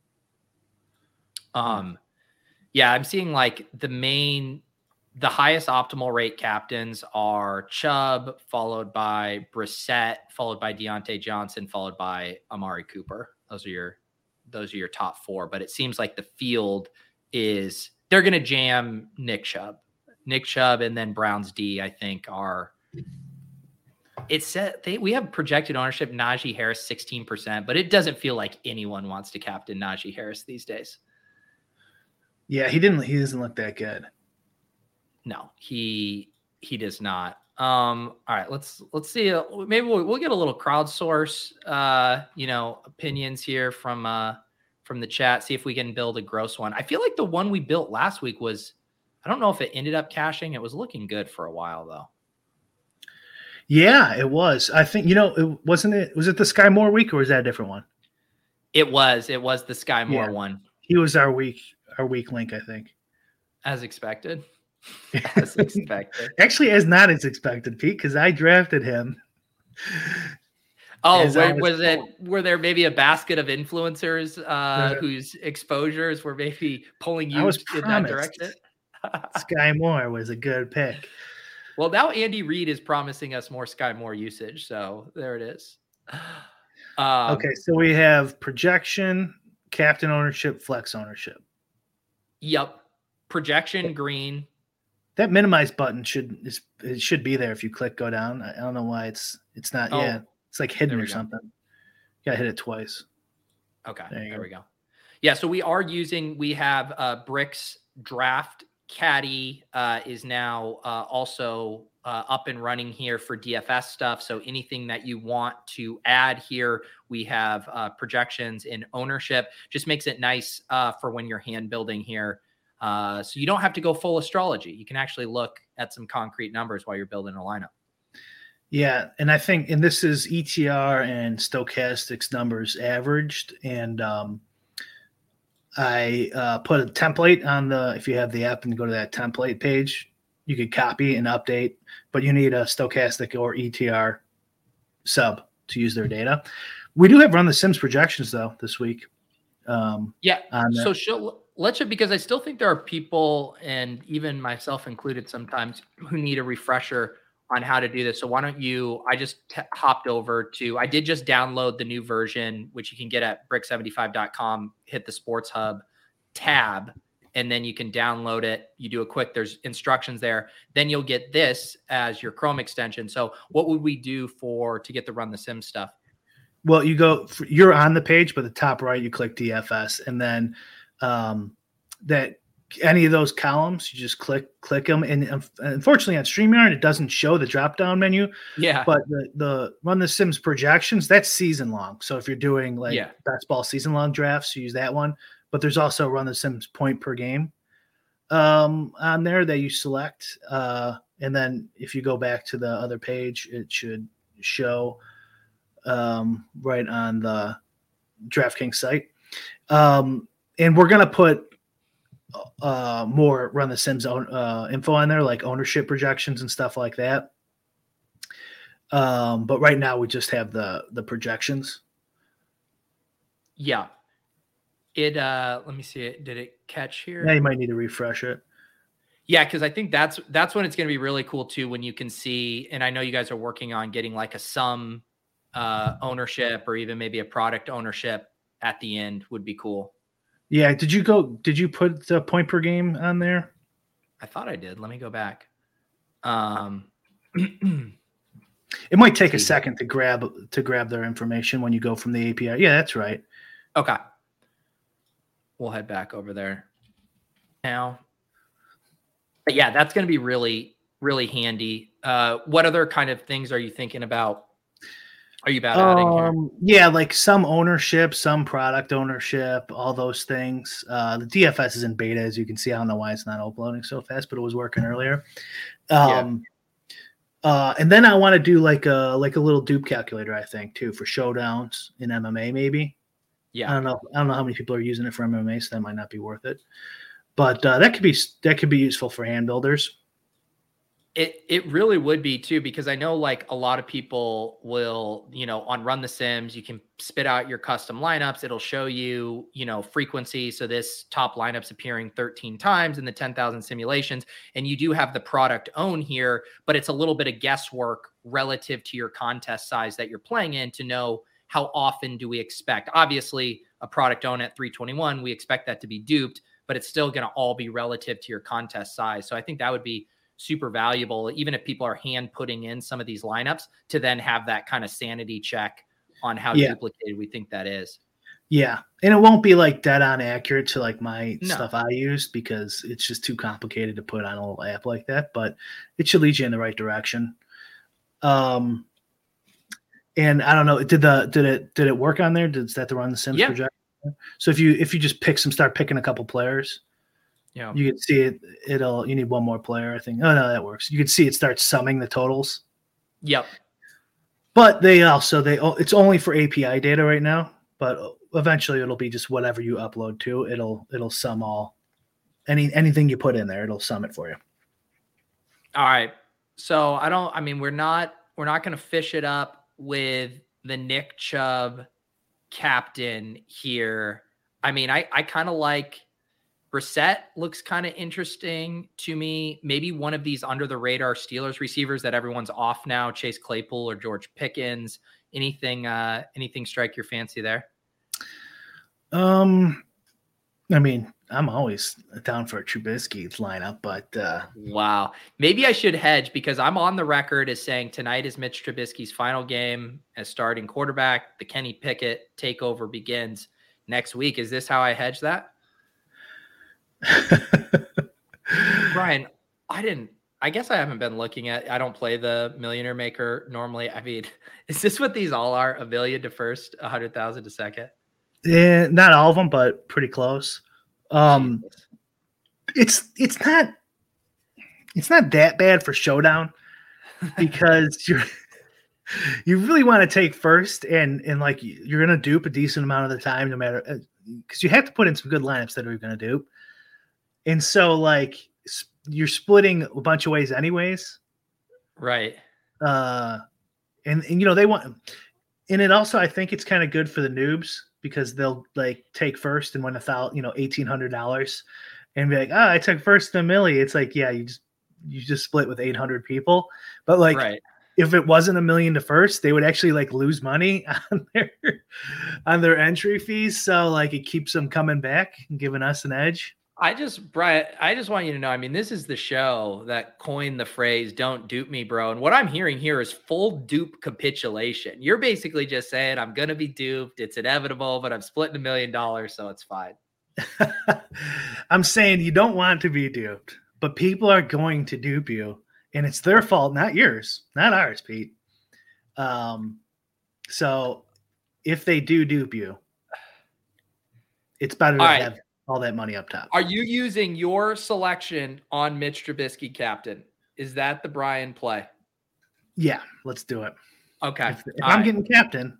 Um, yeah, I'm seeing like the main, the highest optimal rate captains are Chubb, followed by Brissett, followed by Deontay Johnson, followed by Amari Cooper. Those are your those are your top four. But it seems like the field is. They're going to jam Nick Chubb. Nick Chubb and then Browns D, I think, are – it's set, they, we have projected ownership Najee Harris sixteen percent, but it doesn't feel like anyone wants to captain Najee Harris these days. Yeah, he didn't – he doesn't look that good. No, he he does not. Um, all right, let's let's see. Uh, maybe we'll, we'll get a little crowdsource, uh, you know, opinions here from uh, – from the chat, see if we can build a gross one. I feel like the one we built last week was, I don't know if it ended up cashing. It was looking good for a while though. Yeah, it was. I think, you know, it wasn't it, was it the Sky Moore week or was that a different one? It was, it was the Sky Moore Yeah. one. He was our week, our week link, I think. As expected. As expected. Actually, as not as expected, Pete, because I drafted him. Oh, As were, I was was it? told. Were there maybe a basket of influencers uh, Yeah. whose exposures were maybe pulling I you was in that promised. direction? Sky Moore was a good pick. Well, now Andy Reid is promising us more Sky Moore usage, so there it is. Um, Okay, so we have projection, captain ownership, flex ownership. Yep. Projection green. That minimize button should is it should be there if you click go down. I I don't know why it's it's not. Oh, yeah, it's like hidden there we or go. something. You gotta hit it twice. Okay, There there, you go. we go. Yeah, so we are using, we have uh, Bricks Draft Caddy uh, is now uh, also uh, up and running here for D F S stuff. So anything that you want to add here, we have uh, projections in ownership. Just makes it nice uh, for when you're hand building here. Uh, so you don't have to go full astrology. You can actually look at some concrete numbers while you're building a lineup. Yeah, and I think, and this is E T R and stochastics numbers averaged, and um, I uh, put a template on the, if you have the app and go to that template page, you could copy and update, but you need a stochastic or E T R sub to use their data. We do have Run the Sims projections though this week. Um, Yeah. on there. So she'll, let's because I still think there are people, and even myself included sometimes, who need a refresher on how to do this. So why don't you, I just t- hopped over to, I did just download the new version, which you can get at brick seventy-five dot com, hit the Sports Hub tab, and then you can download it. You do a quick, there's instructions there. Then you'll get this as your Chrome extension. So what would we do for, to get the Run the Sim stuff? Well, you go, you're on the page, but the top right, you click D F S, and then um, that any of those columns, you just click click them. And um, unfortunately, on StreamYard, it doesn't show the drop down menu. Yeah. But the, the Run the Sims projections, that's season long. So if you're doing like Yeah. best ball season long drafts, you use that one. But there's also Run the Sims point per game um, on there that you select. Uh, and then if you go back to the other page, it should show um, right on the DraftKings site. Um, and we're going to put uh, more Run the Sims own, uh, info on there, like ownership projections and stuff like that. Um, but right now we just have the the projections. Yeah. It, uh, let me see it. Did it catch here? Now you might need to refresh it. Yeah, because I think that's that's when it's going to be really cool too, when you can see, and I know you guys are working on getting like a sum uh, ownership or even maybe a product ownership at the end would be cool. Yeah. Did you go? Did you put the point per game on there? I thought I did. Let me go back. Um, It might take a second to grab to grab their information when you go from the A P I. Yeah, that's right. okay. We'll head back over there now. But yeah, that's going to be really, really handy. Uh, what other kind of things are you thinking about? Are you about adding here? Um, yeah, like some ownership, some product ownership, all those things. Uh, the D F S is in beta, as you can see. I don't know why it's not uploading so fast, but it was working earlier. Um, Uh, and then I want to do like a like a little dupe calculator, I think, too, for showdowns in M M A, maybe. Yeah. I don't know. I don't know how many people are using it for M M A, so that might not be worth it. But uh, that could be that could be useful for hand builders. It it really would be too, because I know like a lot of people will, you know, on Run the Sims, you can spit out your custom lineups. It'll show you, you know, frequency. So this top lineup's appearing thirteen times in the ten thousand simulations. And you do have the product own here, but it's a little bit of guesswork relative to your contest size that you're playing in to know how often do we expect. Obviously, a product own at three twenty-one, we expect that to be duped, but it's still going to all be relative to your contest size. So I think that would be super valuable, even if people are hand putting in some of these lineups, to then have that kind of sanity check on how Yeah. duplicated we think that is. Yeah. And it won't be like dead on accurate to like my No. stuff I use, because it's just too complicated to put on a little app like that, but it should lead you in the right direction. Um, and I don't know, did the, did it, did it work on there? Did that the Run the Sims Yeah. project? So if you, if you just pick some, start picking a couple players, Yeah. you can see it, it'll, you need one more player, I think. Oh no, that works. You can see it starts summing the totals, Yep. but they also, they, it's only for A P I data right now, but eventually it'll be just whatever you upload to, it'll, it'll sum all, any, anything you put in there, it'll sum it for you. All right. So I don't, I mean, we're not, we're not going to fish it up with the Nick Chubb captain here. I mean, I, I kind of like Brissett, looks kind of interesting to me. Maybe one of these under the radar Steelers receivers that everyone's off now, Chase Claypool or George Pickens. Anything, uh, anything strike your fancy there? Um, I mean, I'm always down for a Trubisky lineup, but uh, Wow. Maybe I should hedge, because I'm on the record as saying tonight is Mitch Trubisky's final game as starting quarterback. The Kenny Pickett takeover begins next week. Is this how I hedge that? Brian, I didn't, I guess I haven't been looking at, I don't play the Millionaire Maker normally. I mean, is this what these all are? A million to first, a hundred thousand to second? yeah, not all of them, but pretty close. Um, Jesus. it's it's not it's not that bad for showdown, because you're you really want to take first, and and like you're gonna dupe a decent amount of the time, no matter, because you have to put in some good lineups that are gonna dupe, and so like s- you're splitting a bunch of ways anyways. Right. Uh, and and you know they want, and it also, I think it's kind of good for the noobs, because they'll like take first and win a thousand, you know, eighteen hundred dollars, and be like, oh, I took first in a milli. It's like, yeah, you just you just split with eight hundred people, but like Right. if it wasn't a million to first, they would actually like lose money on their on their entry fees. So like it keeps them coming back and giving us an edge. I just, Brian, I just want you to know, I mean, this is the show that coined the phrase, don't dupe me, bro. And what I'm hearing here is full dupe capitulation. You're basically just saying, I'm going to be duped. It's inevitable, but I'm splitting a million dollars, so it's fine. I'm saying you don't want to be duped, but people are going to dupe you, and it's their fault, not yours, not ours, Pete. Um, so if they do dupe you, it's better to All right. have all that money up top. Are you using your selection on Mitch Trubisky captain? Is that the Brian play? Yeah, let's do it. Okay. If, if All I'm right. getting captain,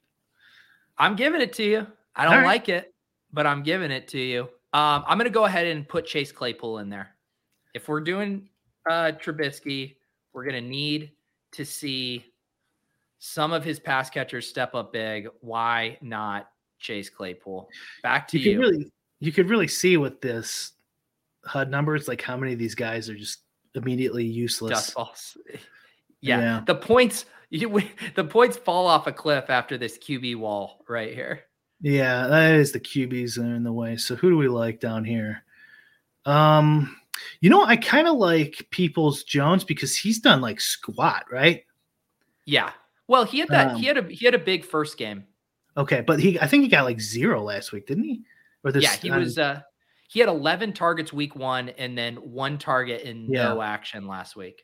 I'm giving it to you. I don't All right. like it, but I'm giving it to you. Um, I'm going to go ahead and put Chase Claypool in there. If we're doing uh, Trubisky, we're going to need to see some of his pass catchers step up big. Why not Chase Claypool? Back to you you. could really you could really see with this H U D numbers, like how many of these guys are just immediately useless. Dust balls. Yeah. Yeah. The points, you, the points fall off a cliff after this Q B wall right here. Yeah, that is the Q Bs that are in the way. So who do we like down here? Um, you know, I kind of like Peoples Jones, because he's done like squat, right? Yeah. Well, he had that. Um, he had a he had a big first game. Okay, but he I think he got like zero last week, didn't he? Or this, Yeah, he um, was. Uh, he had eleven targets week one, and then one target in Yeah. no action last week.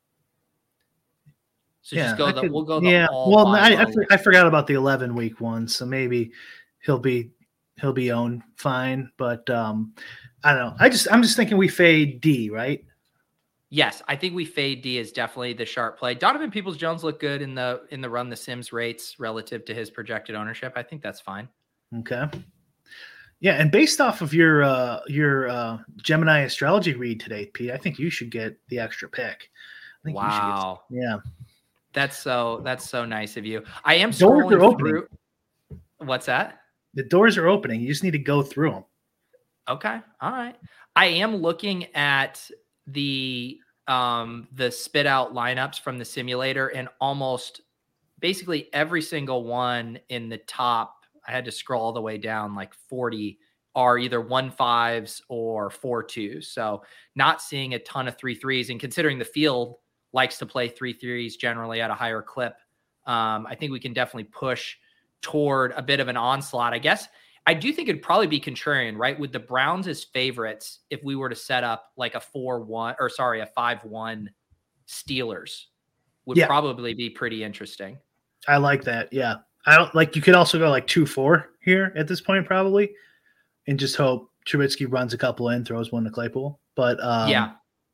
So yeah, just go. I The, could- we'll go. The yeah. all Well, buy I, I, low. for- I forgot about the eleven week one, so maybe he'll be he'll be owned fine. But um, I don't know. I just I'm just thinking we fade D, right? Yes, I think we fade D is definitely the sharp play. Donovan Peoples-Jones looked good in the in the run the Sims rates relative to his projected ownership. I think that's fine. Okay. Yeah, and based off of your uh, your uh, Gemini astrology read today, Pete, I think you should get the extra pick. I think Wow. You should get, yeah. That's so that's so nice of you. I am Doors are scrolling opening. through. What's that? The doors are opening. You just need to go through them. Okay. All right. I am looking at the um the spit out lineups from the simulator, and almost basically every single one in the top, I had to scroll all the way down like forty, are either one fives or four twos. So not seeing a ton of three threes, and considering the field likes to play three threes generally at a higher clip, um, I think we can definitely push toward a bit of an onslaught. I guess I do think it'd probably be contrarian, right? With the Browns as favorites, if we were to set up like a four one or sorry, a five one Steelers would Yeah. probably be pretty interesting. I like that. Yeah. I don't like, you could also go like two four here at this point, probably, and just hope Trubisky runs a couple in, throws one to Claypool. But um, yeah.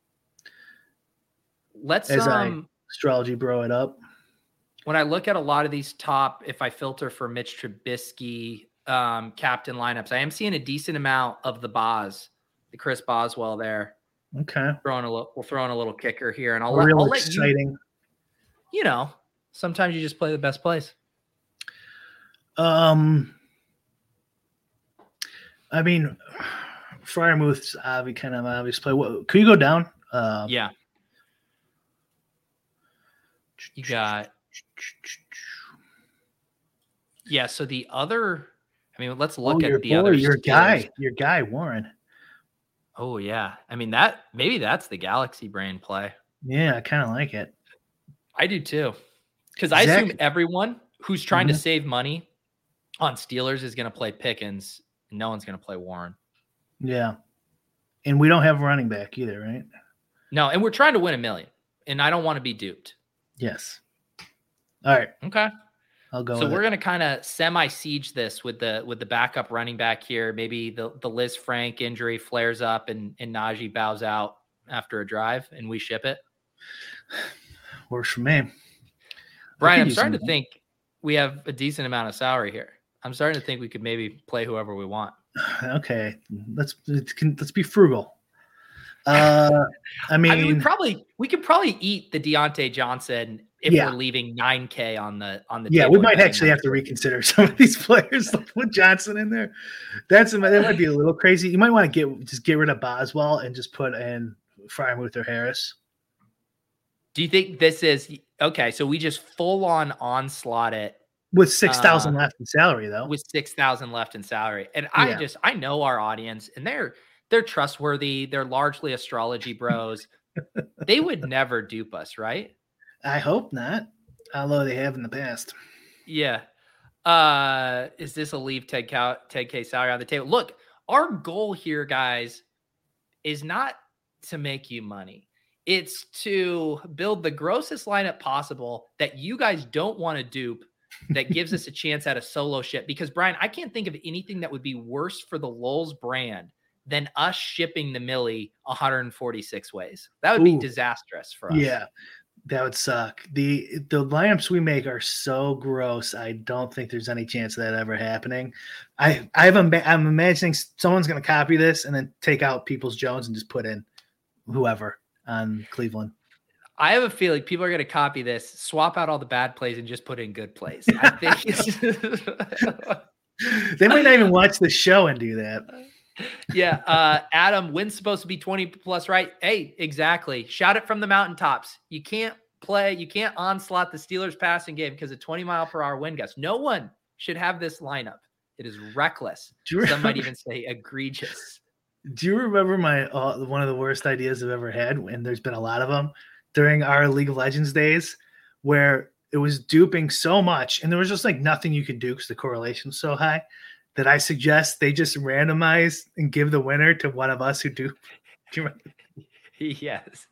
Let's as um I astrology bro it up. when I look at a lot of these top, if I filter for Mitch Trubisky um, captain lineups, I am seeing a decent amount of the Boz, the Chris Boswell there. Okay. Throwing a little, we'll throw in a little kicker here, and I'll, A let, real I'll let you, exciting. you know, sometimes you just play the best plays. Um, I mean, Fryermuth's obvious, kind of obvious play. What, could you go down? Uh, Yeah. You got, yeah. So the other, I mean, let's look oh, at your the boy, other. your Steelers. guy, your guy, Warren. Oh yeah. I mean, that maybe that's the Galaxy brain play. Yeah, I kind of like it. I do too. Because I Zach- assume everyone who's trying Mhm. to save money on Steelers is going to play Pickens, and no one's going to play Warren. Yeah. And we don't have a running back either, right? No, and we're trying to win a million, and I don't want to be duped. Yes. All right. Okay. I'll go. So with we're it. going to kind of semi-siege this with the with the backup running back here. Maybe the, the Liz Frank injury flares up and, and Najee bows out after a drive, and we ship it. Works for me. Brian, could I'm use starting to some- think we have a decent amount of salary here. I'm starting to think we could maybe play whoever we want. Okay. Let's let's, let's be frugal. Uh, I mean, I mean, we probably we could probably eat the Deontay Johnson if Yeah. we're leaving nine K on the on the yeah, table we and might betting actually on have to it. reconsider some of these players. Like put Johnson in there. That's that might be a little crazy. You might want to get just get rid of Boswell and just put in Fryermuth or Harris. Do you think this is okay? So we just full on onslaught it With six thousand Uh, left in salary, though. with six thousand left in salary, and I Yeah. just I know our audience, and they're they're trustworthy. They're largely astrology bros. They would never dupe us, right? I hope not, although they have in the past. Yeah. Uh, is this a leave Ted Cow- Ted K salary on the table? Look, our goal here, guys, is not to make you money. It's to build the grossest lineup possible that you guys don't want to dupe, that gives us a chance at a solo ship. Because Brian, I can't think of anything that would be worse for the Lulz brand than us shipping the Millie one hundred forty-six ways. That would be Ooh. disastrous for us. Yeah, that would suck. The the lineups we make are so gross. I don't think there's any chance of that ever happening. I I've I'm imagining someone's going to copy this and then take out Peoples Jones and just put in whoever on Cleveland. I have a feeling people are going to copy this, swap out all the bad plays, and just put in good plays. I think it's They might not even watch the show and do that. yeah. Uh, Adam, wind's supposed to be twenty plus, right? Hey, exactly. Shout it from the mountaintops. You can't play, you can't onslaught the Steelers passing game because of twenty mile per hour wind gusts. No one should have this lineup. It is reckless. Do you Some might remember- even say egregious. Do you remember my uh, one of the worst ideas I've ever had? And there's been a lot of them during our League of Legends days, where it was duping so much, and there was just like nothing you could do because the correlation was so high. That I suggest they just randomize and give the winner to one of us who do. Do you remember? Yes.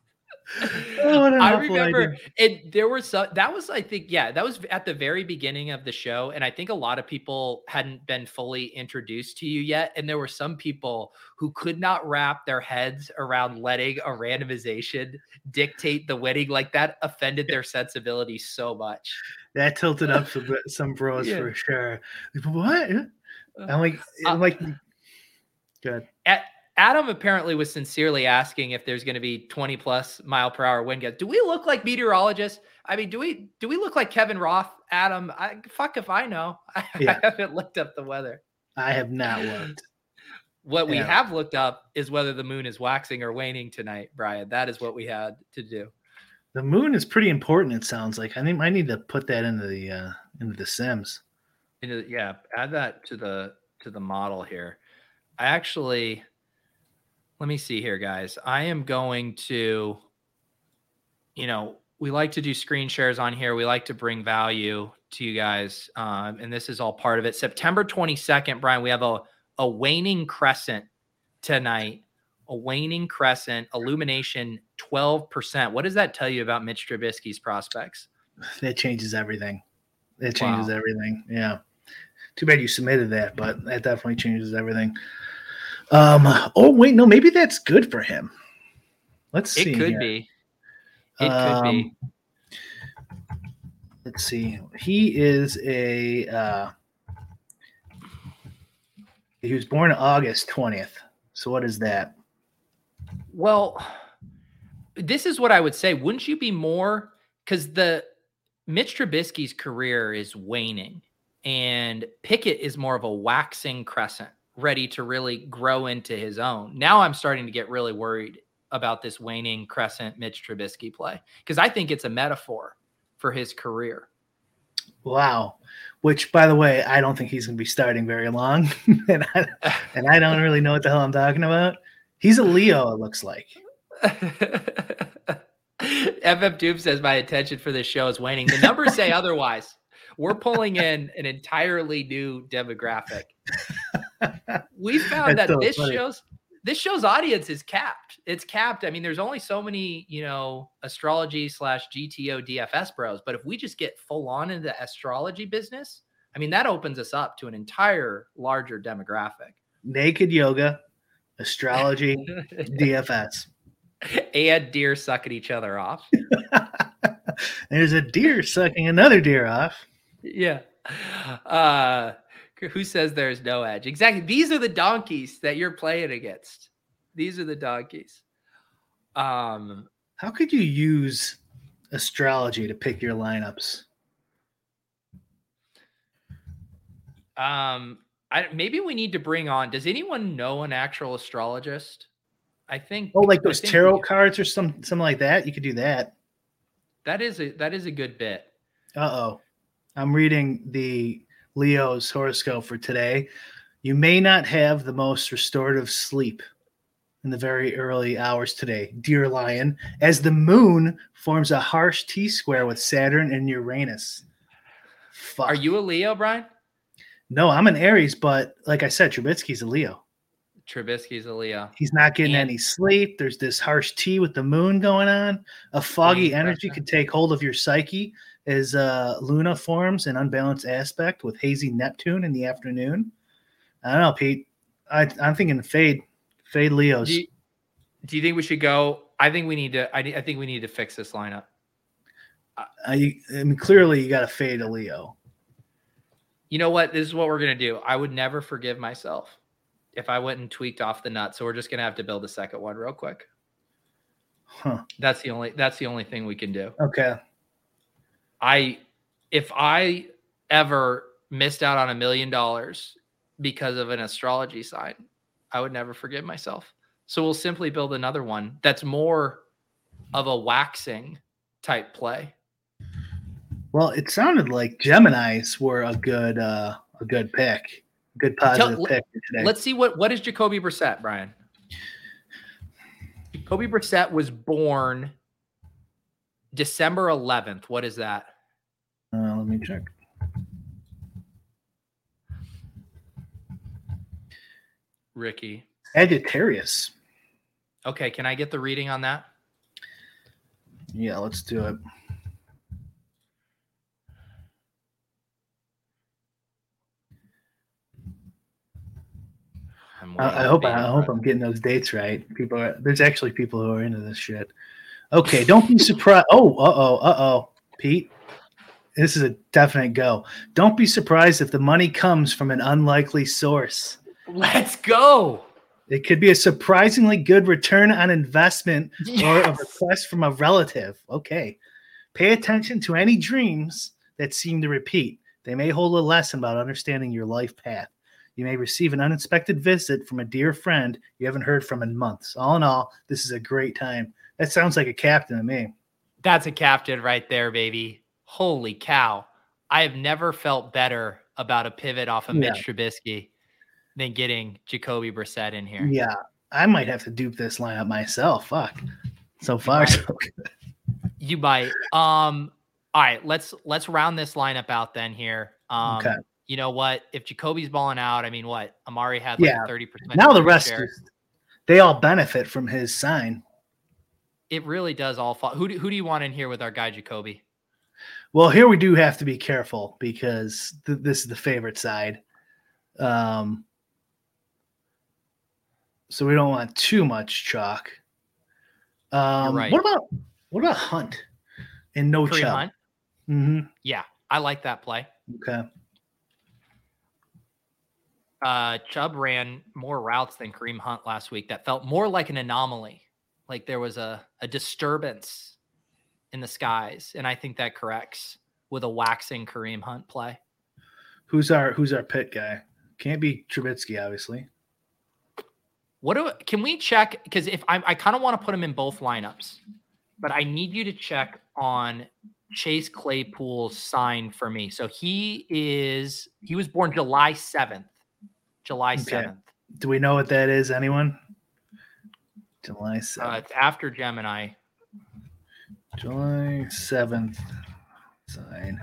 Oh, what an I awful remember idea. it. There was some, that was, I think, yeah, that was at the very beginning of the show. And I think a lot of people hadn't been fully introduced to you yet. And there were some people who could not wrap their heads around letting a randomization dictate the winning. Like that offended their sensibility so much. That tilted up some, some bros Yeah. for sure. What? I'm like, Uh, I'm like, good. At, Adam apparently was sincerely asking if there's going to be twenty plus mile per hour wind gusts. Do we look like meteorologists? I mean, do we do we look like Kevin Roth, Adam? I, fuck if I know. I, Yeah. I haven't looked up the weather. I have not looked. What we Yeah. have looked up is whether the moon is waxing or waning tonight, Brian. That is what we had to do. The moon is pretty important. It sounds like. I think I need to put that into the uh, into the Sims. Into, yeah, add that to the to the model here. I actually. Let me see here, guys. I am going to, you know, we like to do screen shares on here. We like to bring value to you guys. Um, and this is all part of it. September twenty-second, Brian, we have a, a waning crescent tonight, a waning crescent, illumination twelve percent. What does that tell you about Mitch Trubisky's prospects? That changes everything. It changes Wow. everything. Yeah. Too bad you submitted that, but that definitely changes everything. Um. Oh wait, no. Maybe that's good for him. Let's see. It could here. be. It could be. Um, Let's see. He is a. Uh, he was born August twentieth. So what is that? Well, this is what I would say. Wouldn't you be more, because the Mitch Trubisky's career is waning, and Pickett is more of a waxing crescent, ready to really grow into his own. Now I'm starting to get really worried about this waning crescent Mitch Trubisky play, because I think it's a metaphor for his career. Wow. Which, by the way, I don't think he's going to be starting very long, and I, and I don't really know what the hell I'm talking about. He's a Leo, it looks like. F F Tube says my attention for this show is waning. The numbers say otherwise. We're pulling in an entirely new demographic. We found That's that so this funny. show's this show's audience is capped. It's capped. I mean, there's only so many, you know, astrology slash G T O D F S bros. But if we just get full on into the astrology business, I mean, that opens us up to an entire larger demographic. Naked yoga, astrology, D F S. And deer sucking each other off. There's a deer sucking another deer off. Yeah. Uh, who says there's no edge? Exactly. These are the donkeys that you're playing against. These are the donkeys. Um, How could you use astrology to pick your lineups? um, I, maybe we need to bring on. Does anyone know an actual astrologist? I think. Oh, like I those think tarot we- cards or some something like that? You could do that. That is a that is a good bit. Uh-oh. I'm reading the Leo's horoscope for today. You may not have the most restorative sleep in the very early hours today, dear lion, as the moon forms a harsh T-square with Saturn and Uranus. Fuck. Are you a Leo, Brian? No, I'm an Aries, but like I said, Trubisky's a Leo. Trubisky's a Leo. He's not getting And- any sleep. There's this harsh T with the moon going on. A foggy Waning energy pressure. could take hold of your psyche as uh, Luna forms an unbalanced aspect with hazy Neptune in the afternoon. I don't know, Pete. I, I'm thinking fade, fade Leos. Do you, do you think we should go? I think we need to. I, I think we need to fix this lineup. I, I mean, clearly you got to fade a Leo. You know what? This is what we're gonna do. I would never forgive myself if I went and tweaked off the nut. So we're just gonna have to build a second one real quick. Huh. That's the only. That's the only thing we can do. Okay. I, if I ever missed out on a million dollars because of an astrology sign, I would never forgive myself. So we'll simply build another one that's more of a waxing type play. Well, it sounded like Geminis were a good, uh, a good pick, good positive Tell- pick for today. Let's see what what is Jacoby Brissett, Brian. Jacoby Brissett was born December eleventh. What is that? Uh, let me check. Ricky. Sagittarius. Okay, can I get the reading on that? Yeah, let's do it. I'm I, waiting I for hope beta I hope for it. I'm getting those dates right. People are there's actually people who are into this shit. Okay, don't be surprised. Oh, uh oh, uh oh, Pete. This is a definite go. Don't be surprised if the money comes from an unlikely source. Let's go. It could be a surprisingly good return on investment or a Yes. request from a relative. Okay. Pay attention to any dreams that seem to repeat. They may hold a lesson about understanding your life path. You may receive an unexpected visit from a dear friend you haven't heard from in months. All in all, this is a great time. That sounds like a captain to me. That's a captain right there, baby. Holy cow. I have never felt better about a pivot off of Yeah. Mitch Trubisky than getting Jacoby Brissett in here. Yeah, I might have to dupe this lineup myself. Fuck. So far, might. so good. You might. Um, all right, let's let's round this lineup out then here. Um, Okay. You know what? If Jacoby's balling out, I mean, what? Amari had like Yeah. a thirty percent. Now the target rest, share. is, they all benefit from his sign. It really does all fall. Who do, who do you want in here with our guy Jacoby? Well, here we do have to be careful because th- this is the favorite side. Um, so we don't want too much chalk. Um, right. What about what about Hunt and no Kareem Chubb? Hunt? Mm-hmm. Yeah, I like that play. Okay. Uh, Chubb ran more routes than Kareem Hunt last week. That felt more like an anomaly, like there was a, a disturbance in the skies, and I think that corrects with a waxing Kareem Hunt play. Who's our Who's our pit guy? Can't be Trubisky, obviously. What do can we check? Because if I, I kind of want to put him in both lineups, but I need you to check on Chase Claypool's sign for me. So he is he was born July seventh. July seventh. Do we know what that is? Anyone? July Uh, seventh. it's after Gemini. July seventh sign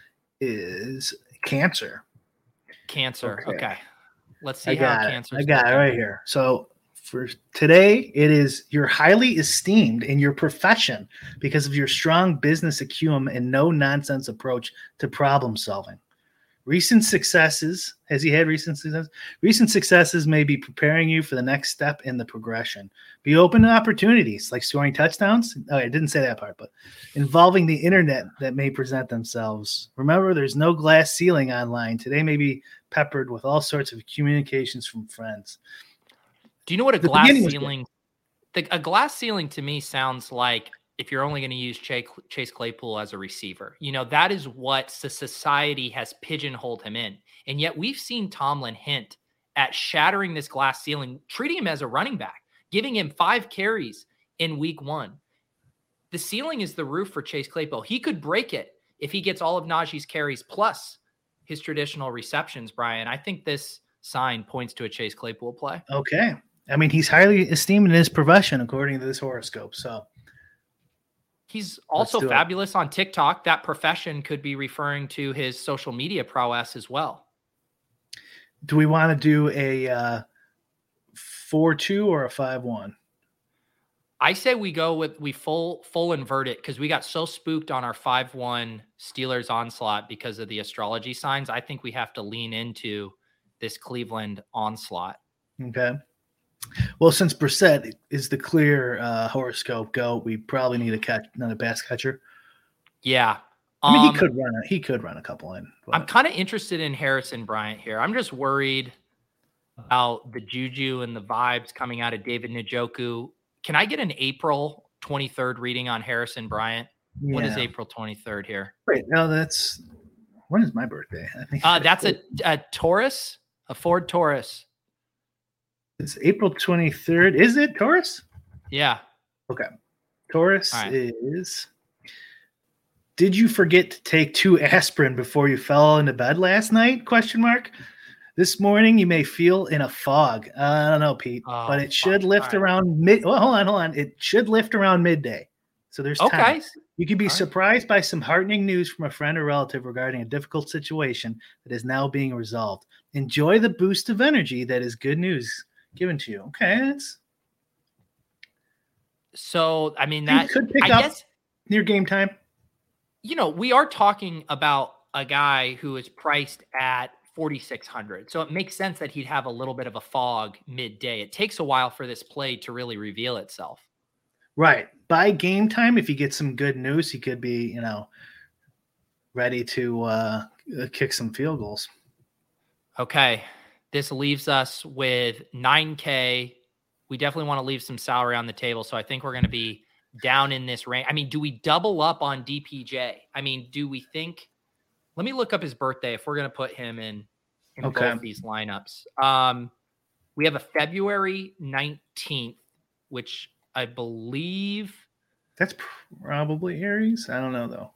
is Cancer. Cancer. Okay. Okay. Let's see I how got it. Cancer. I got it right here. So for today, it is you're highly esteemed in your profession because of your strong business acumen and no nonsense approach to problem solving. Recent successes, has he had recent successes? Recent successes may be preparing you for the next step in the progression. Be open to opportunities like scoring touchdowns. Oh, I didn't say that part, but involving the internet that may present themselves. Remember, there's no glass ceiling online. Today may be peppered with all sorts of communications from friends. Do you know what a The glass beginning was good. ceiling? The, a glass ceiling to me sounds like if you're only going to use Chase, Chase Claypool as a receiver. You know, that is what the society has pigeonholed him in. And yet we've seen Tomlin hint at shattering this glass ceiling, treating him as a running back, giving him five carries in week one. The ceiling is the roof for Chase Claypool. He could break it if he gets all of Najee's carries plus his traditional receptions, Brian. I think this sign points to a Chase Claypool play. Okay. I mean, he's highly esteemed in his profession, according to this horoscope. So he's also do it. fabulous on TikTok. That profession could be referring to his social media prowess as well. do we want to do a uh, four two or a five one? I say we go with we full full invert it because we got so spooked on our five one Steelers onslaught because of the astrology signs. I think we have to lean into this Cleveland onslaught. Okay. Well, since Brissett is the clear uh, horoscope go, we probably need a catch another pass catcher. Yeah. I mean, Um, he could run a, he could run a couple in. but- I'm kind of interested in Harrison Bryant here. I'm just worried about the juju and the vibes coming out of David Njoku. Can I get an April twenty-third reading on Harrison Bryant? What is Yeah. April twenty-third here? Wait, no, that's when is my birthday? I think Uh, that's a, a Taurus, a Ford Taurus. it's April twenty-third. Is it Taurus? Yeah. Okay. Taurus All right. is. Did you forget to take two aspirin before you fell into bed last night? Question mark. This morning you may feel in a fog. Uh, I don't know, Pete, Oh, but it should fuck. lift All right. around mid. Well, hold on, hold on. It should lift around midday. So there's Okay. time. You could be All right. surprised by some heartening news from a friend or relative regarding a difficult situation that is now being resolved. Enjoy the boost of energy that is good news given to you. Okay, that's So, I mean, you that could pick I up. guess near game time. You know, we are talking about a guy who is priced at forty-six hundred. So it makes sense that he'd have a little bit of a fog midday. It takes a while for this play to really reveal itself. Right. By game time, if you get some good news, he could be, you know, ready to uh, kick some field goals. Okay. This leaves us with nine K. We definitely want to leave some salary on the table. So I think we're going to be down in this range. I mean, do we double up on D P J? I mean, do we think, let me look up his birthday if we're going to put him in, in Okay. both these lineups. Um, we have a February nineteenth, which I believe That's probably Aries. I don't know, though.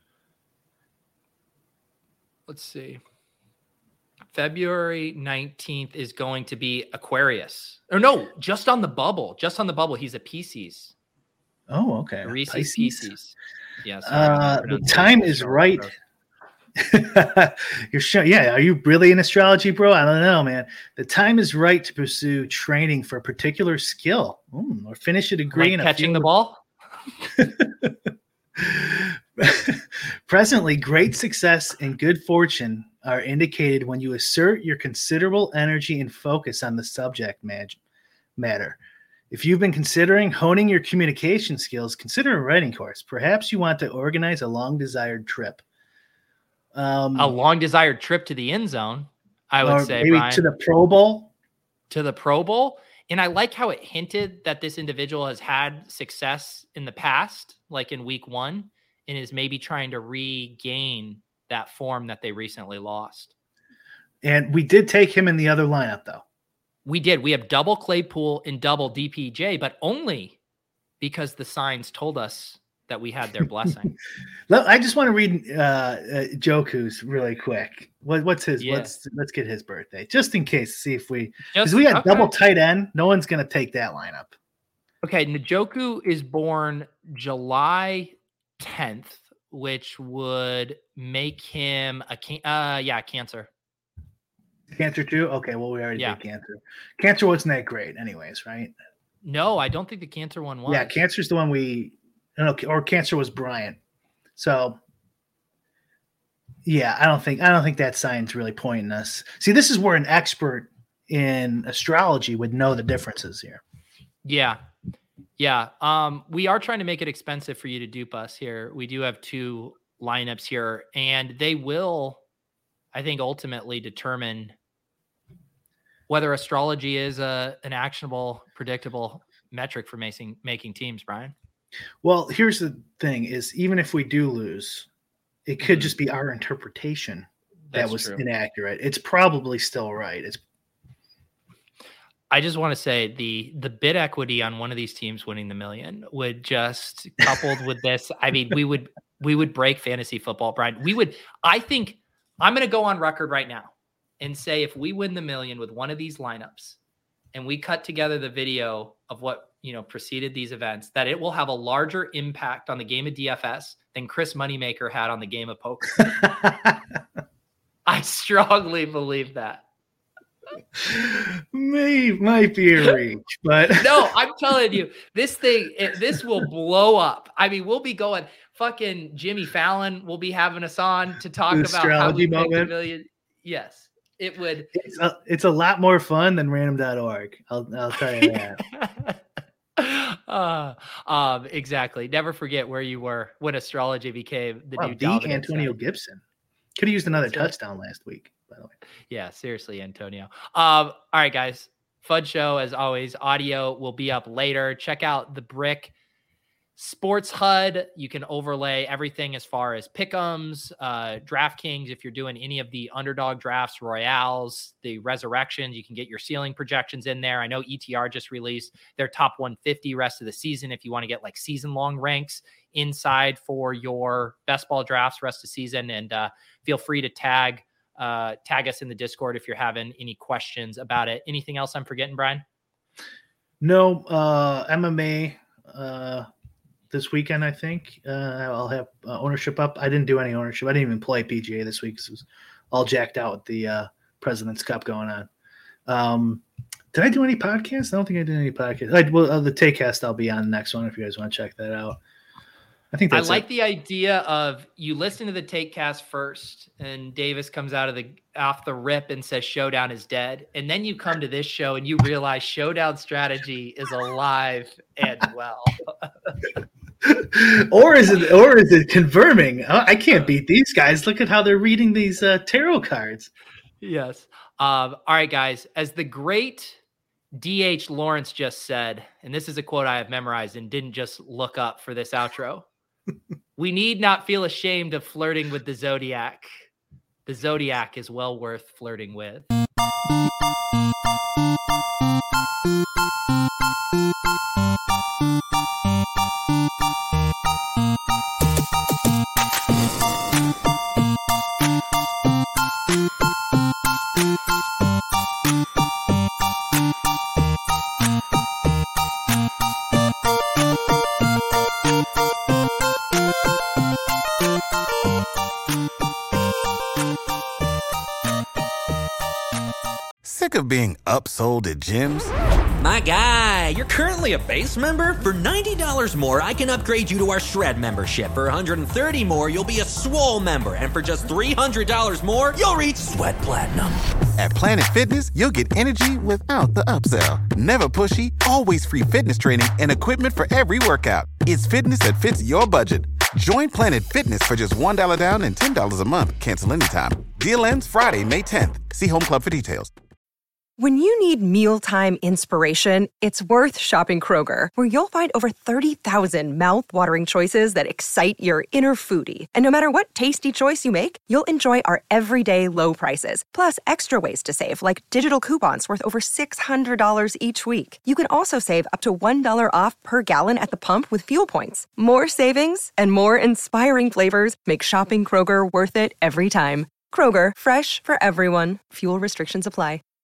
let's see. February nineteenth is going to be Aquarius. Or no, just on the bubble. Just on the bubble. He's a Pisces. Oh, okay. Reese's Pisces. Pisces. Yes. Uh, the time is right. You're sure? Yeah. Are you really in astrology, bro? I don't know, man. The time is right to pursue training for a particular skill, mm, or finish a degree Like in a catching field the ball. Presently, great success and good fortune are indicated when you assert your considerable energy and focus on the subject mag- matter. If you've been considering honing your communication skills, consider a writing course. Perhaps you want to organize a long-desired trip. Um, A long desired trip to the end zone, I would or say, maybe Brian, to the Pro Bowl. to the Pro Bowl. And I like how it hinted that this individual has had success in the past, like in week one, and is maybe trying to regain that form that they recently lost. And we did take him in the other lineup, though. We did. We have double Claypool and double D P J, but only because the signs told us that we had their blessing. Look, I just want to read uh, uh, Joku's really quick. What, what's his? Yeah. Let's let's get his birthday, just in case. See if we because Just- we got okay. double tight end. No one's gonna take that lineup. Okay, Njoku is born July tenth, which would make him a can- uh yeah, Cancer. Cancer too. Okay, well we already Yeah. did Cancer. Cancer wasn't that great, anyways, right? No, I don't think the Cancer one was. Yeah, Cancer's the one we. No, or Cancer was Bryant. So. Yeah, I don't think I don't think that sign's really pointing us. See, this is where an expert in astrology would know the differences here. Yeah. Yeah. Um, we are trying to make it expensive for you to dupe us here. We do have two lineups here, and they will, I think, ultimately determine whether astrology is a an actionable, predictable metric for making making teams, Brian. Well, here's the thing: is even if we do lose, it could Mhm. just be our interpretation That's that was true. inaccurate. It's probably still right. It's I just want to say the the bid equity on one of these teams winning the million would just coupled with this. I mean, we would we would break fantasy football, Brian. We would. I think I'm going to go on record right now and say if we win the million with one of these lineups, and we cut together the video of what you know preceded these events, that it will have a larger impact on the game of D F S than Chris Moneymaker had on the game of poker. I strongly believe that. may might be a reach, but No, I'm telling you, this thing, it, this will blow up. I mean, we'll be going fucking Jimmy Fallon. We'll be having us on to talk The about how astrology we picked a moment. million. Yes, it would. it's a, it's a lot more fun than random dot org. I'll I'll tell you that. uh, um, exactly. Never forget where you were when astrology became the Wow, new the dominant Antonio side. Gibson could have used another That's right. touchdown last week. By the way, Yeah, seriously, Antonio. Um, all right, guys. Fun show as always. Audio will be up later. Check out the Brick Sports H U D. You can overlay everything as far as pick'ems, uh, DraftKings. If you're doing any of the underdog drafts, Royales, the Resurrections, you can get your ceiling projections in there. I know E T R just released their top one fifty rest of the season. If you want to get like season long ranks inside for your best ball drafts rest of the season, and uh, feel free to tag uh, tag us in the Discord if you're having any questions about it. Anything else I'm forgetting, Brian? no uh, M M A uh, this weekend. I think uh, I'll have uh, ownership up. I didn't do any ownership. I didn't even play P G A this week because it was all jacked out with the uh, President's Cup going on. Um, did I do any podcasts? I don't think I did any podcasts. I, well, uh, the Takecast I'll be on the next one if you guys want to check that out. I think I that's like it. the idea of you listen to the take cast first, and Davis comes out of the off the rip and says Showdown is dead, and then you come to this show and you realize Showdown strategy is alive and well. or is it or is it confirming? Oh, I can't beat these guys. Look at how they're reading these uh, tarot cards. Yes. Um, all right, guys. As the great D H Lawrence just said, and this is a quote I have memorized and didn't just look up for this outro. We need not feel ashamed of flirting with the Zodiac. The Zodiac is well worth flirting with. Sick of being upsold at gyms? My guy, you're currently a base member? For ninety dollars more, I can upgrade you to our Shred membership. For one hundred thirty dollars more, you'll be a Swole member. And for just three hundred dollars more, you'll reach Sweat Platinum. At Planet Fitness, you'll get energy without the upsell. Never pushy, always free fitness training and equipment for every workout. It's fitness that fits your budget. Join Planet Fitness for just one dollar down and ten dollars a month. Cancel anytime. Deal ends Friday, May tenth. See Home Club for details. When you need mealtime inspiration, it's worth shopping Kroger, where you'll find over thirty thousand mouth-watering choices that excite your inner foodie. And no matter what tasty choice you make, you'll enjoy our everyday low prices, plus extra ways to save, like digital coupons worth over six hundred dollars each week. You can also save up to one dollar off per gallon at the pump with fuel points. More savings and more inspiring flavors make shopping Kroger worth it every time. Kroger, fresh for everyone. Fuel restrictions apply.